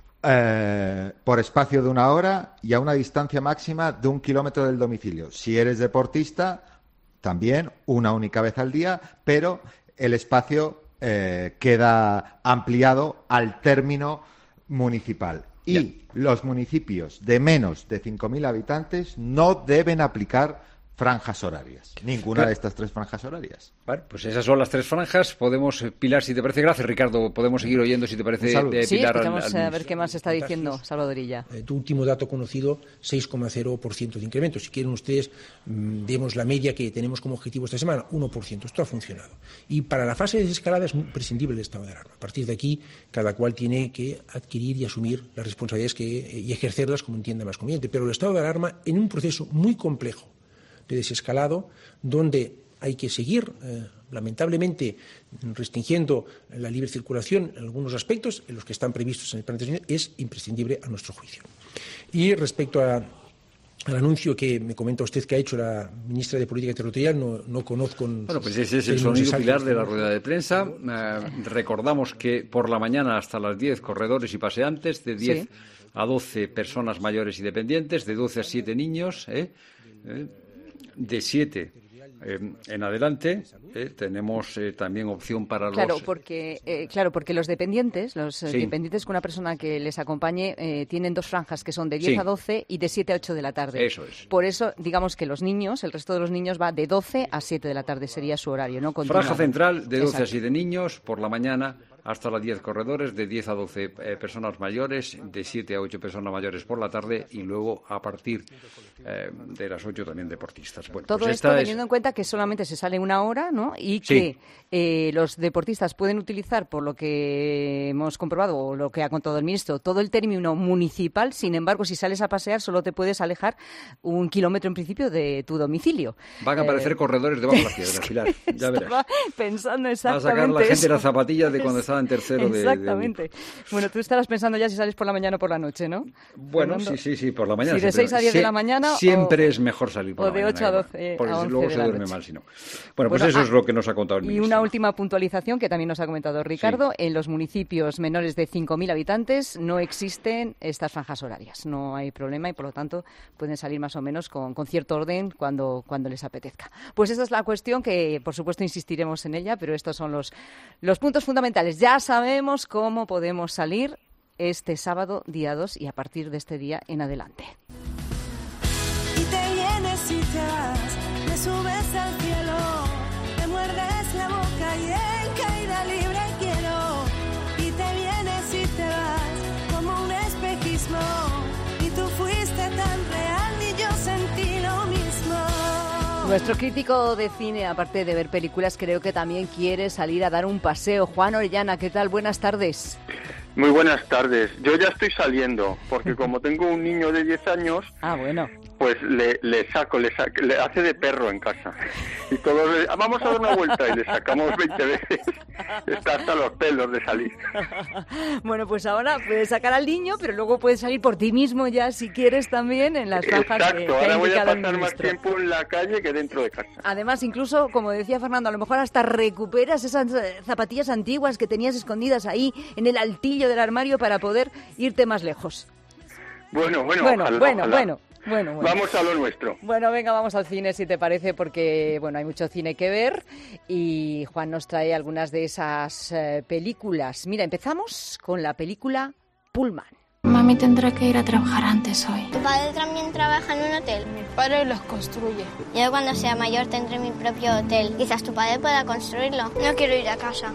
S16: eh, por espacio de una hora y a una distancia máxima de un kilómetro del domicilio. Si eres deportista, también una única vez al día, pero el espacio eh, queda ampliado al término municipal. Y ya. los municipios de menos de cinco mil habitantes no deben aplicar franjas horarias. Ninguna claro. de estas tres franjas horarias.
S1: Vale, pues esas son las tres franjas. Podemos, Pilar, si te parece, gracias, Ricardo. Podemos seguir oyendo, si te parece, de
S7: sí,
S1: Pilar.
S7: Escuchamos
S1: al, al...
S7: a ver qué más está diciendo Salvadorilla.
S18: Eh, tu último dato conocido, seis coma cero por ciento de incremento. Si quieren ustedes, mmm, demos la media que tenemos como objetivo esta semana, uno por ciento. Esto ha funcionado. Y para la fase de desescalada es imprescindible el estado de alarma. A partir de aquí, cada cual tiene que adquirir y asumir las responsabilidades que, y ejercerlas como entienda más conveniente. Pero el estado de alarma, en un proceso muy complejo de desescalado, donde hay que seguir, eh, lamentablemente, restringiendo la libre circulación en algunos aspectos, en los que están previstos en el plan de sanidad, es imprescindible a nuestro juicio. Y respecto a, al anuncio que me comenta usted que ha hecho la ministra de Política Territorial, no, no conozco...
S1: Bueno, pues ese es el sonido, Pilar, de la rueda de prensa. Eh, recordamos que por la mañana hasta las diez, corredores y paseantes, de diez sí. a doce personas mayores y dependientes, de doce a siete niños, ¿eh? ¿Eh? de siete Eh, en adelante eh, tenemos eh, también opción para
S7: claro,
S1: los...
S7: Porque, eh, claro, porque los dependientes, los sí. dependientes con una persona que les acompañe, eh, tienen dos franjas que son de diez
S1: sí.
S7: a doce y de siete a ocho de la tarde.
S1: Eso es.
S7: Por eso, digamos que los niños, el resto de los niños va de doce a siete de la tarde, sería su horario, ¿no? Continuado.
S1: Franja central de doce
S7: Exacto.
S1: a siete niños por la mañana, hasta las diez corredores, de diez a doce eh, personas mayores, de siete a ocho personas mayores por la tarde y luego a partir eh, de las ocho también deportistas. Bueno,
S7: Todo
S1: pues
S7: esto
S1: esta
S7: teniendo
S1: es...
S7: en cuenta que solamente se sale una hora, ¿no? Y
S1: Sí.
S7: que eh, los deportistas pueden utilizar, por lo que hemos comprobado, o lo que ha contado el ministro, todo el término municipal. Sin embargo, si sales a pasear, solo te puedes alejar un kilómetro en principio de tu domicilio.
S1: Van a aparecer
S7: eh...
S1: corredores debajo de la piedra, Pilar. Ya verás.
S7: Estaba pensando exactamente
S1: Va a sacar la gente
S7: eso.
S1: las zapatillas de cuando estaba en tercero de...
S7: Exactamente. De... Bueno, tú estarás pensando ya si sales por la mañana o por la noche, ¿no?
S1: Bueno,
S7: Fernando.
S1: sí, sí, sí, por la mañana.
S7: Si de seis a diez de la mañana
S1: siempre
S7: o...
S1: es mejor salir por
S7: o
S1: la
S7: de
S1: mañana.
S7: ocho a doce
S1: porque
S7: a once
S1: luego
S7: de
S1: se
S7: la
S1: duerme
S7: noche.
S1: mal si no. Bueno, pues
S7: Bueno,
S1: eso
S7: ah,
S1: es lo que nos ha contado el
S7: y
S1: ministro.
S7: una última puntualización que también nos ha comentado Ricardo. Sí. En los municipios menores de cinco mil habitantes no existen estas franjas horarias. No hay problema y, por lo tanto, pueden salir más o menos con, con cierto orden cuando, cuando les apetezca. Pues esa es la cuestión que, por supuesto, insistiremos en ella, pero estos son los, los puntos fundamentales. Ya sabemos cómo podemos salir este sábado, día dos, y a partir de este día en adelante.
S4: Y te vienes y te vas, me subes al cielo, me muerdes la boca y en caída libre quiero. Y te vienes y te vas, como un espejismo, y tú fuiste tan real y yo sentí lo mismo.
S7: Nuestro crítico de cine, aparte de ver películas, creo que también quiere salir a dar un paseo. Juan Orellana, ¿qué tal? Buenas tardes.
S5: Muy buenas tardes. Yo ya estoy saliendo, porque como tengo un niño de diez años,
S7: ah, bueno.
S5: pues le, le saco, le saco, le hace de perro en casa. Y todos le, vamos a dar una vuelta y le sacamos veinte veces. Está hasta los pelos de salir.
S7: Bueno, pues ahora puedes sacar al niño, pero luego puedes salir por ti mismo ya, si quieres, también en las franjas.
S5: Exacto,
S7: que, que
S5: ahora
S7: ha
S5: voy a
S7: indicado el
S5: pasar más
S7: ministro.
S5: tiempo en la calle que dentro de casa.
S7: Además, incluso, como decía Fernando, a lo mejor hasta recuperas esas zapatillas antiguas que tenías escondidas ahí en el altillo del armario para poder irte más lejos.
S5: Bueno, bueno,
S7: bueno,
S5: ojalá,
S7: bueno,
S5: ojalá.
S7: bueno, bueno, bueno.
S5: Vamos a lo nuestro.
S7: Bueno, venga, vamos al cine, si te parece, porque bueno, hay mucho cine que ver y Juan nos trae algunas de esas eh, películas. Mira, empezamos con la película Pullman.
S8: Mami tendrá que ir a trabajar antes hoy.
S9: ¿Tu padre también trabaja en un hotel?
S8: Mi padre los construye.
S9: Yo cuando sea mayor tendré mi propio hotel. Quizás tu padre pueda construirlo. No quiero ir a casa.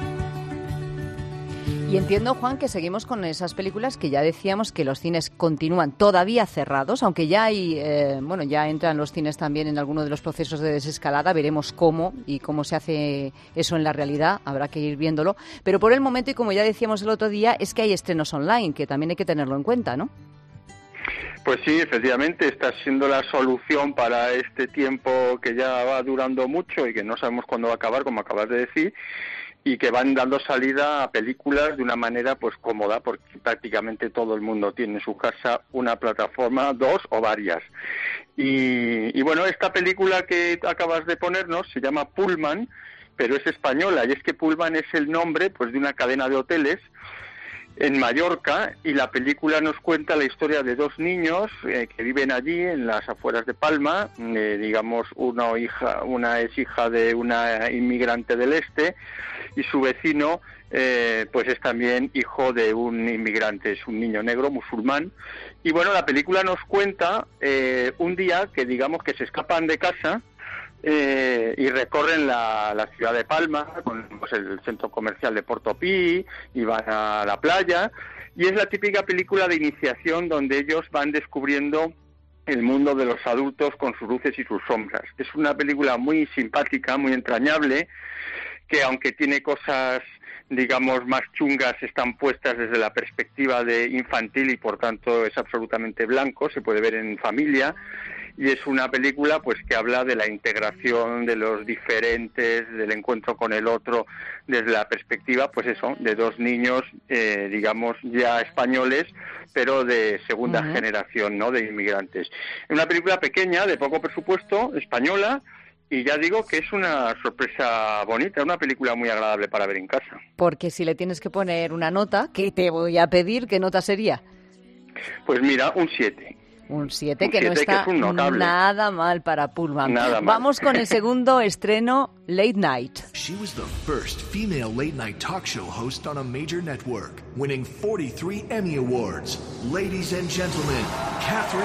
S7: Y entiendo, Juan, que seguimos con esas películas que ya decíamos que los cines continúan todavía cerrados, aunque ya hay, eh, bueno, ya entran los cines también en alguno de los procesos de desescalada. Veremos cómo y cómo se hace eso en la realidad. Habrá que ir viéndolo. Pero por el momento, y como ya decíamos el otro día, es que hay estrenos online, que también hay que tenerlo en cuenta, ¿no?
S5: Pues sí, efectivamente, está siendo la solución para este tiempo que ya va durando mucho y que no sabemos cuándo va a acabar, como acabas de decir, y que van dando salida a películas de una manera pues cómoda, porque prácticamente todo el mundo tiene en su casa una plataforma, dos o varias. Y, y bueno, esta película que acabas de ponernos se llama Pullman, pero es española, y es que Pullman es el nombre pues de una cadena de hoteles en Mallorca, y la película nos cuenta la historia de dos niños eh, que viven allí en las afueras de Palma, eh, digamos una hija, una es hija de una inmigrante del este y su vecino eh, pues es también hijo de un inmigrante, es un niño negro musulmán. Y bueno, la película nos cuenta eh, un día que digamos que se escapan de casa Eh, y recorren la, la ciudad de Palma, con pues, el centro comercial de Portopí, y van a la playa, y es la típica película de iniciación donde ellos van descubriendo el mundo de los adultos con sus luces y sus sombras. Es una película muy simpática, muy entrañable, que aunque tiene cosas digamos más chungas, están puestas desde la perspectiva de infantil y por tanto es absolutamente blanco, se puede ver en familia. Y es una película pues que habla de la integración de los diferentes, del encuentro con el otro, desde la perspectiva, pues eso, de dos niños, eh, digamos, ya españoles, pero de segunda uh-huh. generación, ¿no?, de inmigrantes. Es una película pequeña, de poco presupuesto, española, y ya digo que es una sorpresa bonita, una película muy agradable para ver en casa.
S7: Porque si le tienes que poner una nota, ¿qué te voy a pedir? ¿Qué nota sería?
S5: Pues mira, un siete.
S7: Un siete
S5: Un
S7: que no
S5: siete que
S7: está
S5: es un notable.
S7: nada mal para Pullman.
S5: Nada mal.
S7: Vamos con el segundo estreno, Late Night.
S6: She was the first female late-night talk show host on a major network, winning forty-three Emmy Awards. Ladies and gentlemen, Catherine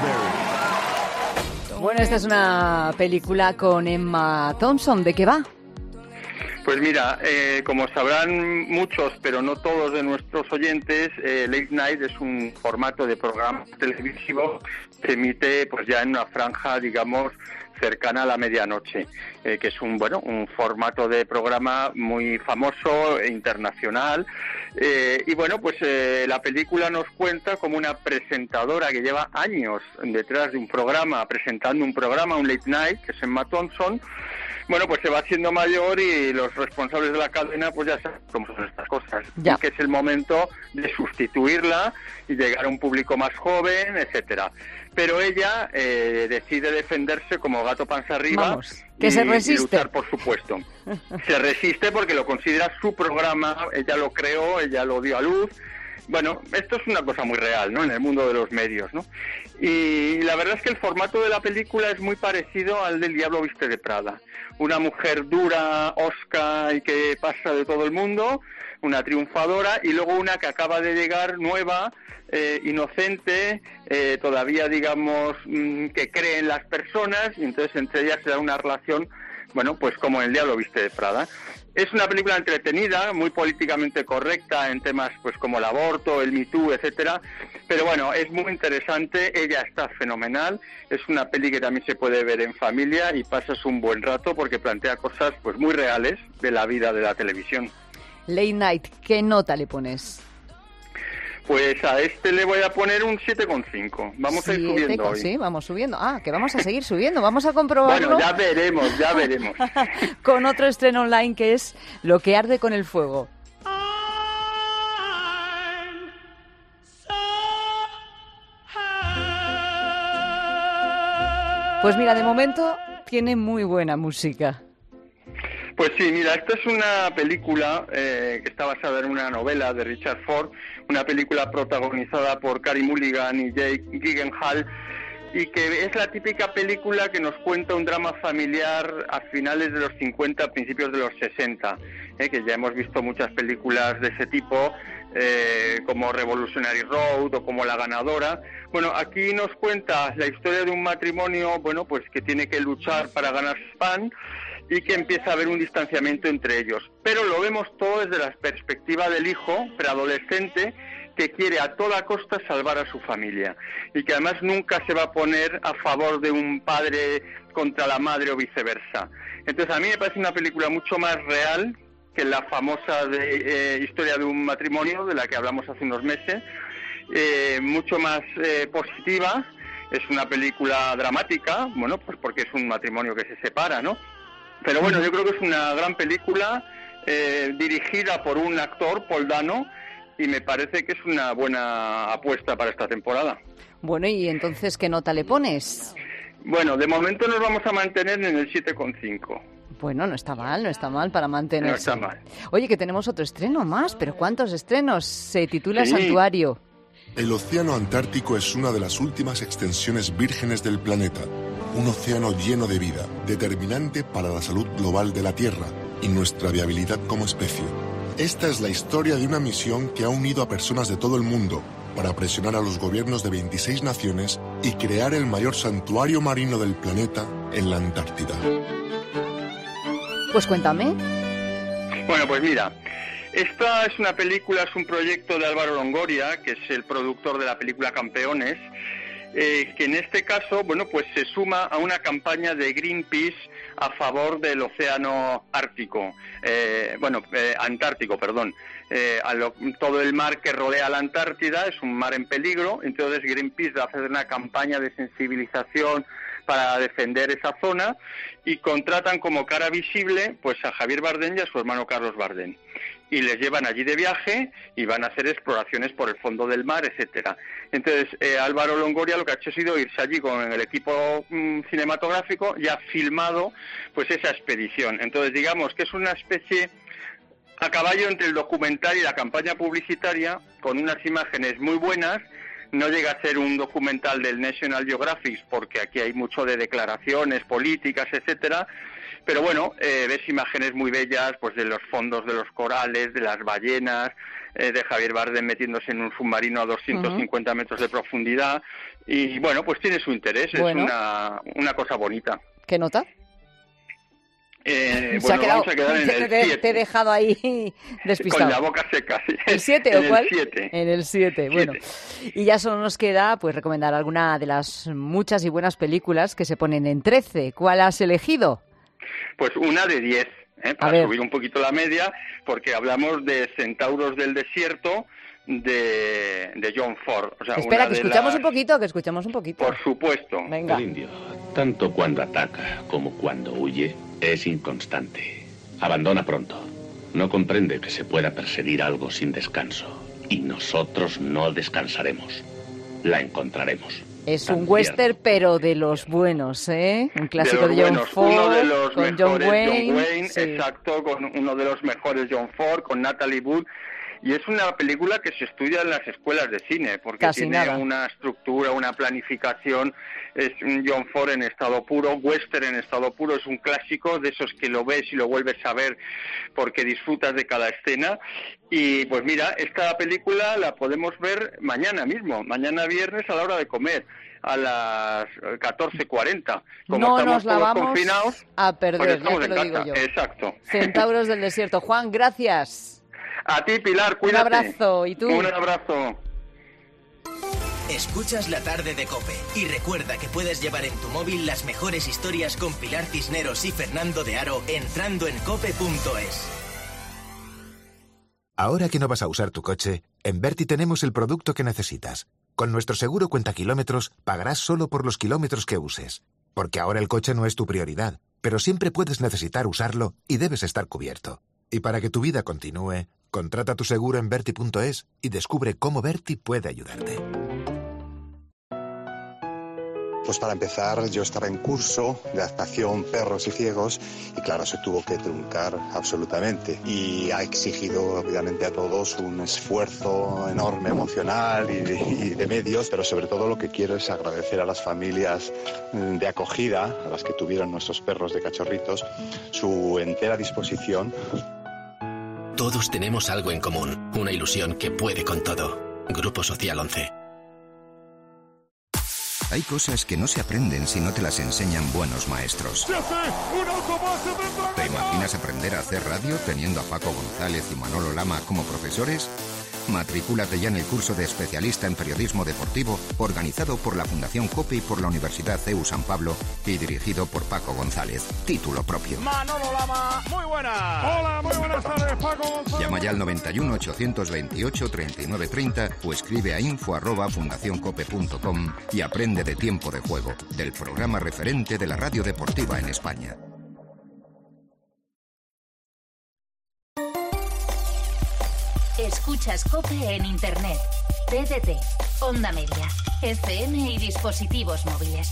S6: Newberry.
S7: Bueno, esta es una película con Emma Thompson. ¿De qué va?
S5: Pues mira, eh, como sabrán muchos, pero no todos de nuestros oyentes, eh, Late Night es un formato de programa televisivo que se emite pues ya en una franja, digamos, cercana a la medianoche, eh, que es un bueno un formato de programa muy famoso e internacional. Eh, y bueno, pues eh, la película nos cuenta como una presentadora que lleva años detrás de un programa, presentando un programa, un Late Night, que es Emma Thompson. Bueno, pues se va haciendo mayor y los responsables de la cadena pues ya saben cómo son estas cosas.
S7: Ya.
S5: Y que es el momento de sustituirla y llegar a un público más joven, etcétera. Pero ella eh, decide defenderse como gato panza arriba.
S7: Vamos, que
S5: y,
S7: se
S5: y
S7: resiste.
S5: luchar por su puesto. Se resiste porque lo considera su programa, ella lo creó, ella lo dio a luz. Bueno, esto es una cosa muy real, ¿no?, en el mundo de los medios, ¿no? Y la verdad es que el formato de la película es muy parecido al del Diablo viste de Prada. Una mujer dura, hosca y que pasa de todo el mundo, una triunfadora, y luego una que acaba de llegar nueva, eh, inocente, eh, todavía, digamos, mmm, que cree en las personas, y entonces entre ellas se da una relación, bueno, pues como en el Diablo viste de Prada. Es una película entretenida, muy políticamente correcta en temas pues como el aborto, el Me Too, etcétera. Pero bueno, es muy interesante, ella está fenomenal, es una peli que también se puede ver en familia y pasas un buen rato porque plantea cosas pues muy reales de la vida de la televisión.
S7: Late Night, ¿qué nota le pones?
S5: Pues a este le voy a poner un siete coma cinco. Vamos a ir subiendo hoy.
S7: Sí, vamos subiendo. Ah, que vamos a seguir subiendo. Vamos a comprobarlo.
S5: Bueno, ya veremos, ya veremos.
S7: Con otro estreno online que es Lo que arde con el fuego. Pues mira, de momento tiene muy buena música.
S5: Pues sí, mira, esta es una película eh, que está basada en una novela de Richard Ford, una película protagonizada por Carey Mulligan y Jake Gyllenhaal, y que es la típica película que nos cuenta un drama familiar a finales de los cincuenta, principios de los sesenta, eh, que ya hemos visto muchas películas de ese tipo, eh, como Revolutionary Road o como La Ganadora. Bueno, aquí nos cuenta la historia de un matrimonio, bueno, pues que tiene que luchar para ganar pan, y que empieza a haber un distanciamiento entre ellos. Pero lo vemos todo desde la perspectiva del hijo preadolescente que quiere a toda costa salvar a su familia y que además nunca se va a poner a favor de un padre contra la madre o viceversa. Entonces a mí me parece una película mucho más real que la famosa de, eh, historia de un matrimonio de la que hablamos hace unos meses, eh, mucho más eh, positiva. Es una película dramática, bueno, pues porque es un matrimonio que se separa, ¿no? Pero bueno, yo creo que es una gran película eh, dirigida por un actor, Paul Dano, y me parece que es una buena apuesta para esta temporada.
S7: Bueno, ¿y entonces qué nota le pones?
S5: Bueno, de momento nos vamos a mantener en el siete coma cinco.
S7: Bueno, no está mal, no está mal para mantenerse.
S5: No está mal.
S7: Oye, que tenemos otro estreno más, pero ¿cuántos estrenos? Se titula
S5: Sí.
S7: Santuario.
S10: El océano Antártico es una de las últimas extensiones vírgenes del planeta. Un océano lleno de vida, determinante para la salud global de la Tierra y nuestra viabilidad como especie. Esta es la historia de una misión que ha unido a personas de todo el mundo para presionar a los gobiernos de veintiséis naciones y crear el mayor santuario marino del planeta en la Antártida.
S7: Pues cuéntame.
S5: Bueno, pues mira, esta es una película, es un proyecto de Álvaro Longoria, que es el productor de la película Campeones, eh, que en este caso, bueno, pues se suma a una campaña de Greenpeace a favor del océano ártico, eh, bueno, eh, antártico, perdón. Eh, a lo, todo el mar que rodea la Antártida es un mar en peligro, entonces Greenpeace va a hacer una campaña de sensibilización para defender esa zona y contratan como cara visible pues a Javier Bardem y a su hermano Carlos Bardem y les llevan allí de viaje y van a hacer exploraciones por el fondo del mar, etcétera. Entonces eh, Álvaro Longoria lo que ha hecho ha sido irse allí con el equipo mm, cinematográfico y ha filmado pues esa expedición. Entonces digamos que es una especie a caballo entre el documental y la campaña publicitaria, con unas imágenes muy buenas, no llega a ser un documental del National Geographic, porque aquí hay mucho de declaraciones políticas, etcétera. Pero bueno, eh, ves imágenes muy bellas, pues de los fondos de los corales, de las ballenas, eh, de Javier Bardem metiéndose en un submarino a doscientos cincuenta uh-huh. metros de profundidad. Y bueno, pues tiene su interés, bueno. es una, una cosa bonita.
S7: ¿Qué nota?
S5: Eh,
S7: Se
S5: bueno,
S7: ha quedado,
S5: vamos a quedar en el
S7: te,
S5: siete.
S7: Te he dejado ahí despistado.
S5: Con la boca seca, sí.
S7: ¿El siete o cuál?
S5: En el siete.
S7: En el siete, bueno. Y ya solo nos queda pues recomendar alguna de las muchas y buenas películas que se ponen en trece. ¿Cuál has elegido?
S5: Pues una de diez, ¿eh? para subir un poquito la media, porque hablamos de Centauros del Desierto, de, de John Ford. O sea,
S7: Espera,
S5: una
S7: que
S5: de
S7: escuchamos
S5: las...
S7: un poquito, que escuchamos un poquito.
S5: Por supuesto.
S7: Venga.
S11: El indio, tanto cuando ataca como cuando huye, es inconstante. Abandona pronto. No comprende que se pueda perseguir algo sin descanso. Y nosotros no descansaremos. La encontraremos.
S7: Es un western, pero de los buenos, ¿eh? Un clásico de, de John
S5: buenos.
S7: Ford,
S5: uno de los
S7: con
S5: mejores
S7: John Wayne.
S5: John Wayne
S7: sí.
S5: Exacto, con uno de los mejores John Ford, con Natalie Wood. Y es una película que se estudia en las escuelas de cine, porque
S7: Casi
S5: tiene
S7: nada.
S5: una estructura, una planificación. Es un John Ford en estado puro, western en estado puro, es un clásico de esos que lo ves y lo vuelves a ver porque disfrutas de cada escena. Y pues mira, esta película la podemos ver mañana mismo, mañana viernes a la hora de comer, a las catorce cuarenta. Como
S7: no
S5: estamos
S7: nos la
S5: todos
S7: vamos
S5: confinados,
S7: a perder,
S5: pues
S7: ya
S5: estamos
S7: te
S5: en
S7: lo
S5: casa.
S7: digo yo.
S5: Exacto.
S7: Centauros del Desierto. Juan, gracias.
S5: A ti, Pilar, cuídate.
S7: Un abrazo, ¿y tú?
S5: Un abrazo.
S2: Escuchas La Tarde de COPE y recuerda que puedes llevar en tu móvil las mejores historias con Pilar Cisneros y Fernando de Aro entrando en cope punto es.
S12: Ahora que no vas a usar tu coche, en Berti tenemos el producto que necesitas. Con nuestro seguro cuenta kilómetros, pagarás solo por los kilómetros que uses. Porque ahora el coche no es tu prioridad, pero siempre puedes necesitar usarlo y debes estar cubierto. Y para que tu vida continúe, contrata tu seguro en Berti punto es y descubre cómo Berti puede ayudarte.
S13: Pues para empezar, yo estaba en curso de adaptación Perros y Ciegos y claro, se tuvo que truncar absolutamente. Y ha exigido obviamente a todos un esfuerzo enorme emocional y de, y de medios, pero sobre todo lo que quiero es agradecer a las familias de acogida, a las que tuvieron nuestros perros de cachorritos, su entera disposición.
S24: Todos tenemos algo en común, una ilusión que puede con todo. Grupo Social once.
S14: Hay cosas que no se aprenden si no te las enseñan buenos maestros. ¿Te imaginas aprender a hacer radio teniendo a Paco González y Manolo Lama como profesores? Matricúlate ya en el curso de especialista en periodismo deportivo, organizado por la Fundación COPE y por la Universidad C E U San Pablo y dirigido por Paco González. Título propio.
S15: Manolo Lama, muy buenas. Hola, muy buenas tardes, Paco González.
S14: Llama ya al noventa y uno, ochocientos veintiocho, treinta y nueve treinta o escribe a info arroba fundación cope punto com y aprende de Tiempo de Juego, del programa referente de la radio deportiva en España.
S3: Escuchas COPE en Internet, T D T, Onda Media, F M y dispositivos móviles.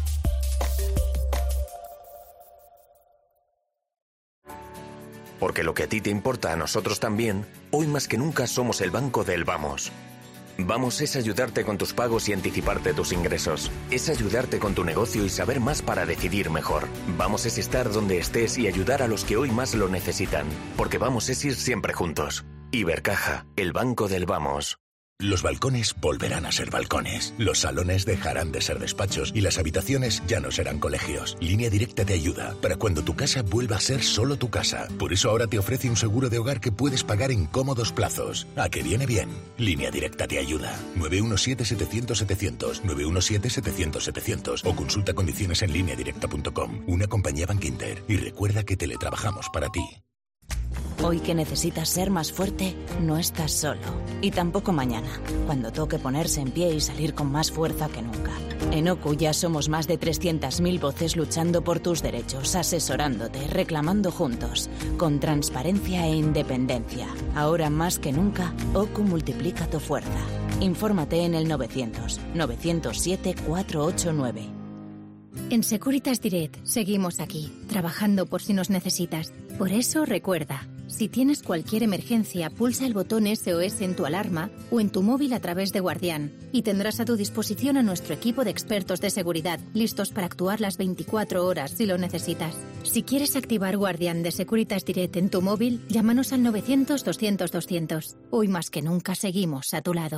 S17: Porque lo que a ti te importa, a nosotros también, hoy más que nunca somos el banco del Vamos. Vamos es ayudarte con tus pagos y anticiparte tus ingresos. Es ayudarte con tu negocio y saber más para decidir mejor. Vamos es estar donde estés y ayudar a los que hoy más lo necesitan. Porque vamos es ir siempre juntos. Ibercaja, el banco del Vamos.
S28: Los balcones volverán a ser balcones, los salones dejarán de ser despachos y las habitaciones ya no serán colegios. Línea Directa te ayuda para cuando tu casa vuelva a ser solo tu casa. Por eso ahora te ofrece un seguro de hogar que puedes pagar en cómodos plazos. ¿A que viene bien? Línea Directa te ayuda. nueve uno siete, setecientos, setecientos, nueve uno siete, setecientos, setecientos o consulta condiciones en línea directa punto com. Una compañía Bankinter. Y recuerda que teletrabajamos para ti.
S22: Hoy que necesitas ser más fuerte, no estás solo. Y tampoco mañana, cuando toque ponerse en pie y salir con más fuerza que nunca. En O C U ya somos más de trescientas mil voces luchando por tus derechos, asesorándote, reclamando juntos, con transparencia e independencia. Ahora más que nunca, O C U multiplica tu fuerza. Infórmate en el novecientos, novecientos siete, cuatrocientos ochenta y nueve.
S21: En Securitas Direct seguimos aquí, trabajando por si nos necesitas. Por eso recuerda, Si tienes cualquier emergencia, pulsa el botón S O S en tu alarma o en tu móvil a través de Guardián y tendrás a tu disposición a nuestro equipo de expertos de seguridad, listos para actuar las veinticuatro horas si lo necesitas. Si quieres activar Guardián de Securitas Direct en tu móvil, llámanos al novecientos doscientos doscientos. Hoy más que nunca seguimos a tu lado.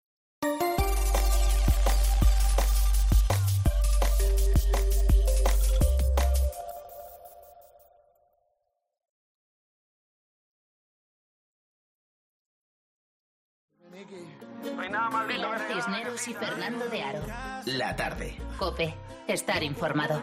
S3: Pilar Cisneros y Fernando de Aro.
S2: La tarde.
S3: COPE. Estar informado.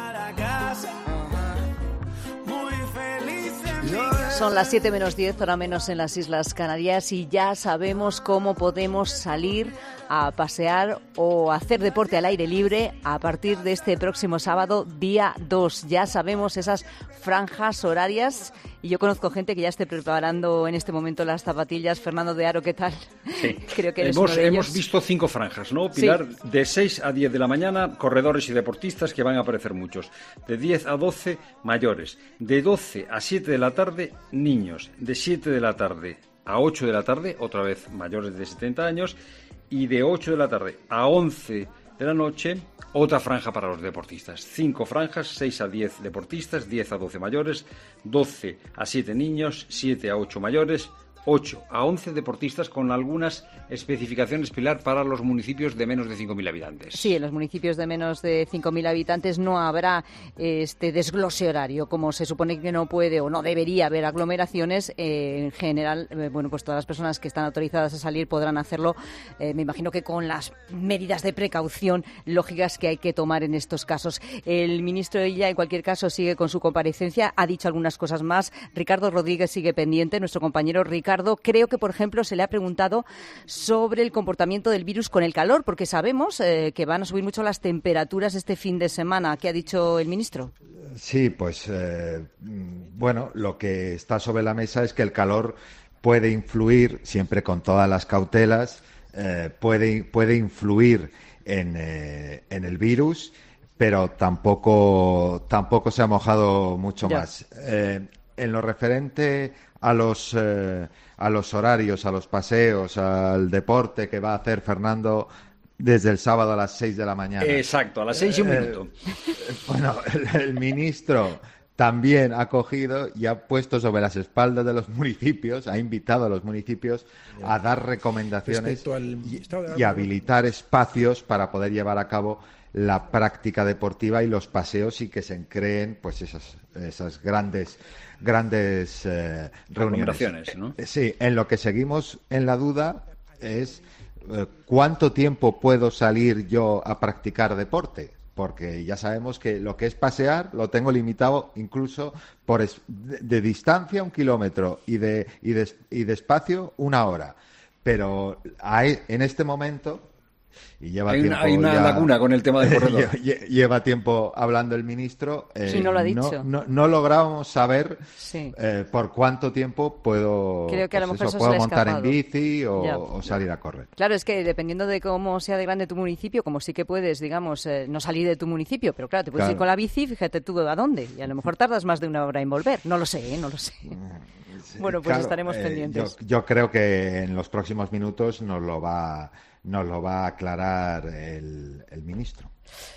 S7: Son las siete menos diez, hora menos en las Islas Canarias, y ya sabemos cómo podemos salir a pasear o hacer deporte al aire libre a partir de este próximo sábado, día dos. Ya sabemos esas franjas horarias y yo conozco gente que ya esté preparando en este momento las zapatillas. Fernando de Aro, ¿qué tal?
S1: Sí.
S7: Creo que eres
S1: hemos,
S7: uno de
S1: hemos
S7: ellos.
S1: visto cinco franjas, ¿no, Pilar? Sí. De seis a diez de la mañana, corredores y deportistas, que van a aparecer muchos. De diez a doce, mayores. De doce a siete de la tarde, niños. De siete de la tarde a ocho de la tarde, otra vez mayores de setenta años. Y de ocho de la tarde a once de la noche, otra franja para los deportistas. Cinco franjas, seis a diez deportistas, diez a doce mayores, doce a siete niños, siete a ocho mayores, ocho a once deportistas, con algunas especificaciones, Pilar, para los municipios de menos de cinco mil habitantes.
S7: Sí, en los municipios de menos de cinco mil habitantes no habrá este desglose horario, como se supone que no puede o no debería haber aglomeraciones. Eh, en general, eh, bueno, pues todas las personas que están autorizadas a salir podrán hacerlo, eh, me imagino que con las medidas de precaución lógicas que hay que tomar en estos casos. El ministro Illa, en cualquier caso, sigue con su comparecencia, ha dicho algunas cosas más. Ricardo Rodríguez sigue pendiente, nuestro compañero Ricardo. Creo que, por ejemplo, se le ha preguntado sobre el comportamiento del virus con el calor, porque sabemos eh, que van a subir mucho las temperaturas este fin de semana. ¿Qué ha dicho el ministro?
S16: Sí, pues eh, bueno, lo que está sobre la mesa es que el calor puede influir, siempre con todas las cautelas, eh, puede, puede influir en, eh, en el virus, pero tampoco, tampoco se ha mojado mucho ya. más. Eh, en lo referente a los eh, a los horarios, a los paseos, al deporte que va a hacer Fernando desde el sábado a las seis de la mañana.
S1: Exacto, a las seis y un minuto.
S16: Eh, bueno, el, el ministro también ha cogido y ha puesto sobre las espaldas de los municipios, ha invitado a los municipios a dar recomendaciones al... y, y habilitar espacios para poder llevar a cabo la práctica deportiva y los paseos, y que se creen pues esas, esas grandes grandes eh, reuniones.
S1: ¿No?
S16: Eh, sí, en lo que seguimos en la duda es eh, cuánto tiempo puedo salir yo a practicar deporte, porque ya sabemos que lo que es pasear lo tengo limitado incluso por es, de, de distancia un kilómetro y de, y de y de espacio una hora, pero hay, en este momento y lleva
S1: hay,
S16: tiempo
S1: una, hay una
S16: ya,
S1: laguna con el tema del corredor.
S16: Lleva tiempo hablando el ministro.
S7: Eh, sí, no lo ha dicho.
S16: No, no, no logramos saber
S7: sí.
S16: eh, por cuánto tiempo puedo,
S7: Creo que a lo
S16: pues
S7: mejor
S16: eso,
S7: eso
S16: puedo
S7: se
S16: montar
S7: escapado.
S16: en bici o,
S7: ya,
S16: o salir a correr.
S7: Claro, es que dependiendo de cómo sea de grande tu municipio, como sí que puedes, digamos, eh, no salir de tu municipio, pero claro, te puedes
S16: claro.
S7: ir con la bici, fíjate tú a dónde, y a lo mejor tardas más de una hora en volver. No lo sé, ¿eh? no lo sé. Sí, bueno, pues
S16: claro,
S7: estaremos
S16: eh,
S7: pendientes.
S16: Yo, yo creo que en los próximos minutos nos lo va nos lo va a aclarar el, el ministro.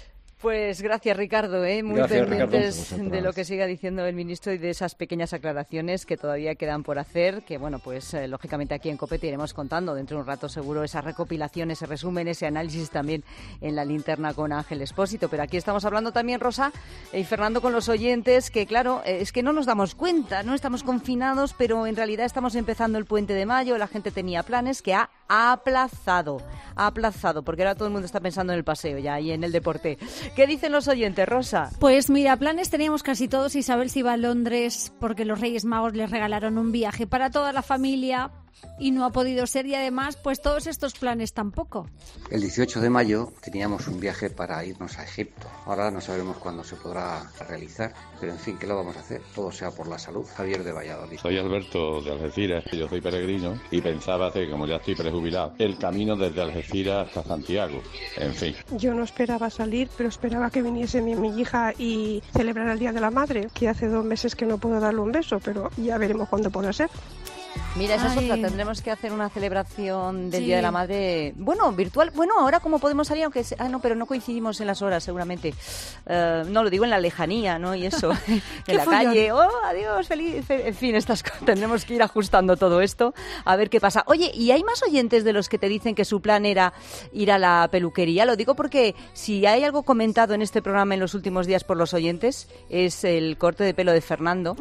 S7: Pues gracias, Ricardo, ¿eh? muy
S1: gracias,
S7: pendientes
S16: Ricardo.
S7: de lo que siga diciendo el ministro y de esas pequeñas aclaraciones que todavía quedan por hacer, que bueno, pues eh, lógicamente aquí en COPE te iremos contando dentro de un rato seguro esa recopilación, ese resumen, ese análisis también en la linterna con Ángel Expósito. Pero aquí estamos hablando también, Rosa y Fernando, con los oyentes, que claro, eh, es que no nos damos cuenta, no estamos confinados, pero en realidad estamos empezando el puente de mayo, la gente tenía planes que ha aplazado, ha aplazado, porque ahora todo el mundo está pensando en el paseo ya y en el deporte. ¿Qué dicen los oyentes, Rosa?
S18: Pues mira, planes teníamos casi todos. Isabel se iba a Londres porque los Reyes Magos les regalaron un viaje para toda la familia, y no ha podido ser, y además pues todos estos planes tampoco.
S4: El dieciocho de mayo teníamos un viaje para irnos a Egipto. Ahora no sabemos cuándo se podrá realizar, pero en fin, ¿qué lo vamos a hacer? Todo sea por la salud. Javier de Valladolid.
S8: Soy Alberto de Algeciras, yo soy peregrino y pensaba hacer, como ya estoy prejubilado, el camino desde Algeciras hasta Santiago. En fin.
S19: Yo no esperaba salir, pero esperaba que viniese mi, mi hija y celebrar el Día de la Madre, que hace dos meses que no puedo darle un beso, pero ya veremos cuándo podrá ser.
S7: Mira, esa
S18: Ay.
S7: es otra. Tendremos que hacer una celebración del
S18: Sí.
S7: Día de la Madre, bueno, virtual. Bueno, ahora cómo podemos salir, aunque... se- Ah, no, pero no coincidimos en las horas, seguramente. Eh, no, lo digo en la lejanía, ¿no? Y eso, en
S18: Qué
S7: la
S18: follón.
S7: calle. Oh, adiós, feliz... fe- En fin, estas cosas. Tendremos que ir ajustando todo esto, a ver qué pasa. Oye, ¿y hay más oyentes de los que te dicen que su plan era ir a la peluquería? Lo digo porque si hay algo comentado en este programa en los últimos días por los oyentes, es el corte de pelo de Fernando.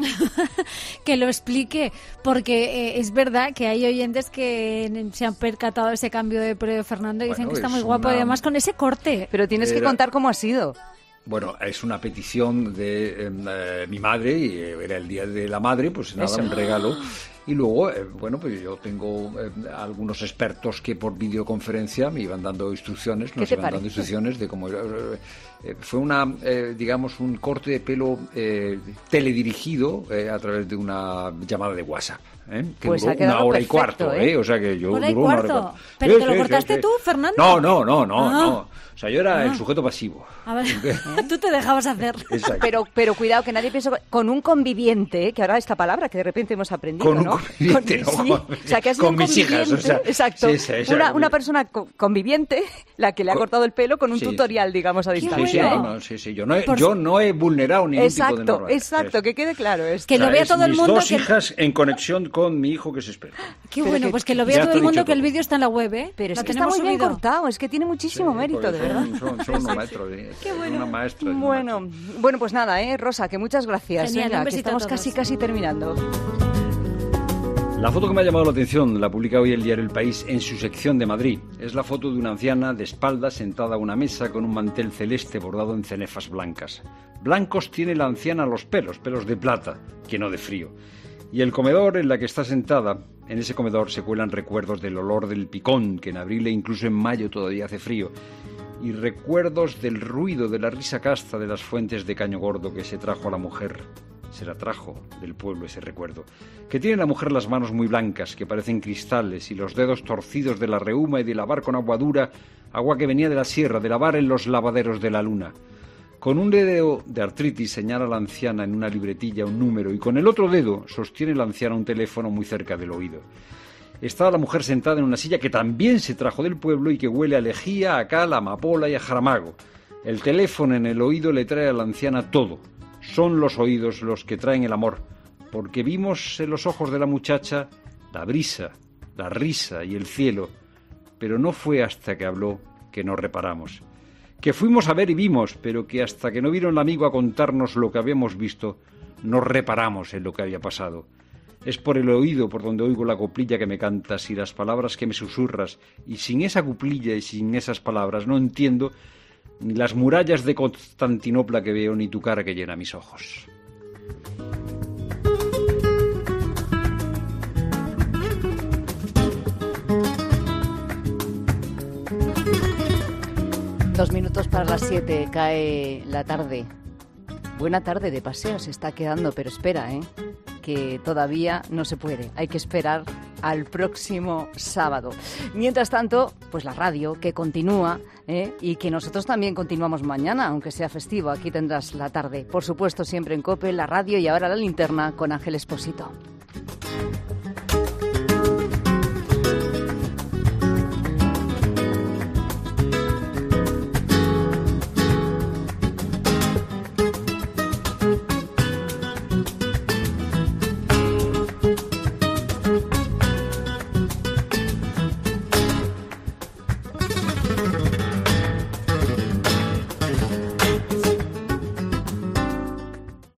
S18: Que lo explique, porque eh, es verdad que hay oyentes que se han percatado de ese cambio de pelo de Fernando y dicen
S1: Bueno,
S18: que está
S1: es
S18: muy guapo
S1: una-
S18: y además con ese corte.
S7: Pero tienes que
S1: Era-
S7: contar cómo ha sido.
S1: Bueno, es una petición de eh, eh, mi madre, y eh, era el Día de la Madre, pues nada,
S7: Eso.
S1: un regalo. Y luego, eh, bueno, pues yo tengo eh, algunos expertos que por videoconferencia me iban dando instrucciones,
S7: ¿Qué
S1: nos
S7: te
S1: iban dando
S7: parece?
S1: instrucciones de cómo... eh, eh, fue una, eh, digamos, un corte de pelo eh, teledirigido eh, a través de una llamada de WhatsApp, ¿eh? Que
S7: Pues
S1: duró
S7: ha quedado
S1: una hora y
S7: perfecto,
S1: cuarto,
S7: ¿eh?
S1: ¿eh? O sea que yo
S18: Hora y
S1: duró una hora y
S18: cuarto.
S1: cuarto.
S18: ¿Pero
S1: Sí,
S18: te lo
S1: sí,
S18: cortaste
S1: sí,
S18: tú,
S1: sí.
S18: Fernando?
S1: No, no, no, no,
S18: Ah.
S1: no. O sea, yo era
S18: Ah.
S1: el sujeto pasivo.
S18: A ver, tú te dejabas hacer.
S1: Exacto.
S7: Pero, pero cuidado, que nadie piense con un conviviente, que ahora esta palabra que de repente hemos aprendido,
S1: Con un
S7: ¿no?
S1: conviviente,
S7: Con-
S1: no,
S7: sí.
S1: con-
S7: O sea, que ha sido
S1: con
S7: un
S1: mis hijas, o
S7: conviviente,
S1: sea,
S7: exacto.
S1: sí, sí, sí,
S7: una,
S1: sí.
S7: una persona co- conviviente, la que le ha
S1: Co-
S7: cortado el pelo con un
S1: sí.
S7: tutorial, digamos, a
S1: Sí,
S7: distancia.
S1: sí,
S7: ¿eh?
S1: no, no, sí, sí. Yo no he,
S7: Por-
S1: yo no he vulnerado ningún
S7: Exacto,
S1: tipo de norma.
S7: exacto, que quede claro esto.
S18: Que lo vea
S1: es
S18: todo el
S1: mis
S18: mundo.
S1: dos
S18: que-
S1: hijas en conexión con mi hijo que es experto.
S18: Qué
S7: Pero
S18: bueno,
S7: que-
S18: pues que lo
S1: ya
S18: vea todo
S1: te
S18: el
S1: he
S18: mundo,
S1: dicho
S18: que el
S1: todo.
S18: vídeo está en la web, ¿eh?
S7: Pero es
S18: Lo
S7: que está
S18: tenemos
S7: muy bien
S18: subido.
S7: cortado, es que tiene muchísimo mérito,
S1: Porque
S7: de verdad.
S1: Son, son, son unos maestros. ¿eh?
S7: Qué bueno.
S1: Una maestra. y un
S7: Bueno, bueno, pues nada, ¿eh, Rosa? Que muchas gracias.
S18: Genial,
S7: Venga,
S18: un
S7: que
S18: besito a
S7: estamos
S18: todos.
S7: casi, casi terminando.
S1: La foto que me ha llamado la atención la publica hoy el diario El País en su sección de Madrid. Es la foto de una anciana de espaldas sentada a una mesa con un mantel celeste bordado en cenefas blancas. Blancos tiene la anciana los pelos, pelos de plata, que no de frío. Y el comedor en la que está sentada, en ese comedor se cuelan recuerdos del olor del picón, que en abril e incluso en mayo todavía hace frío, y recuerdos del ruido de la risa casta de las fuentes de caño gordo que se trajo a la mujer. Se la trajo del pueblo ese recuerdo. Que tiene la mujer las manos muy blancas, que parecen cristales, y los dedos torcidos de la reuma y de lavar con agua dura, agua que venía de la sierra, de lavar en los lavaderos de la luna. Con un dedo de artritis señala la anciana en una libretilla un número, y con el otro dedo sostiene la anciana un teléfono muy cerca del oído. Está la mujer sentada en una silla que también se trajo del pueblo y que huele a lejía, a cal, a amapola y a jaramago. El teléfono en el oído le trae a la anciana todo. Son los oídos los que traen el amor, porque vimos en los ojos de la muchacha la brisa, la risa y el cielo, pero no fue hasta que habló que nos reparamos. Que fuimos a ver y vimos, pero que hasta que no vino el amigo a contarnos lo que habíamos visto, nos reparamos en lo que había pasado. Es por el oído por donde oigo la coplilla que me cantas y las palabras que me susurras, y sin esa coplilla y sin esas palabras no entiendo ni las murallas de Constantinopla que veo, ni tu cara que llena mis ojos.
S7: Dos minutos para las siete, cae la tarde. Buena tarde de paseo se está quedando, pero espera, ¿eh? Que todavía no se puede. Hay que esperar al próximo sábado. Mientras tanto, pues la radio que continúa, ¿eh? Y que nosotros también continuamos mañana, aunque sea festivo. Aquí tendrás la tarde. Por supuesto, siempre en COPE, la radio y ahora la linterna con Ángel Expósito.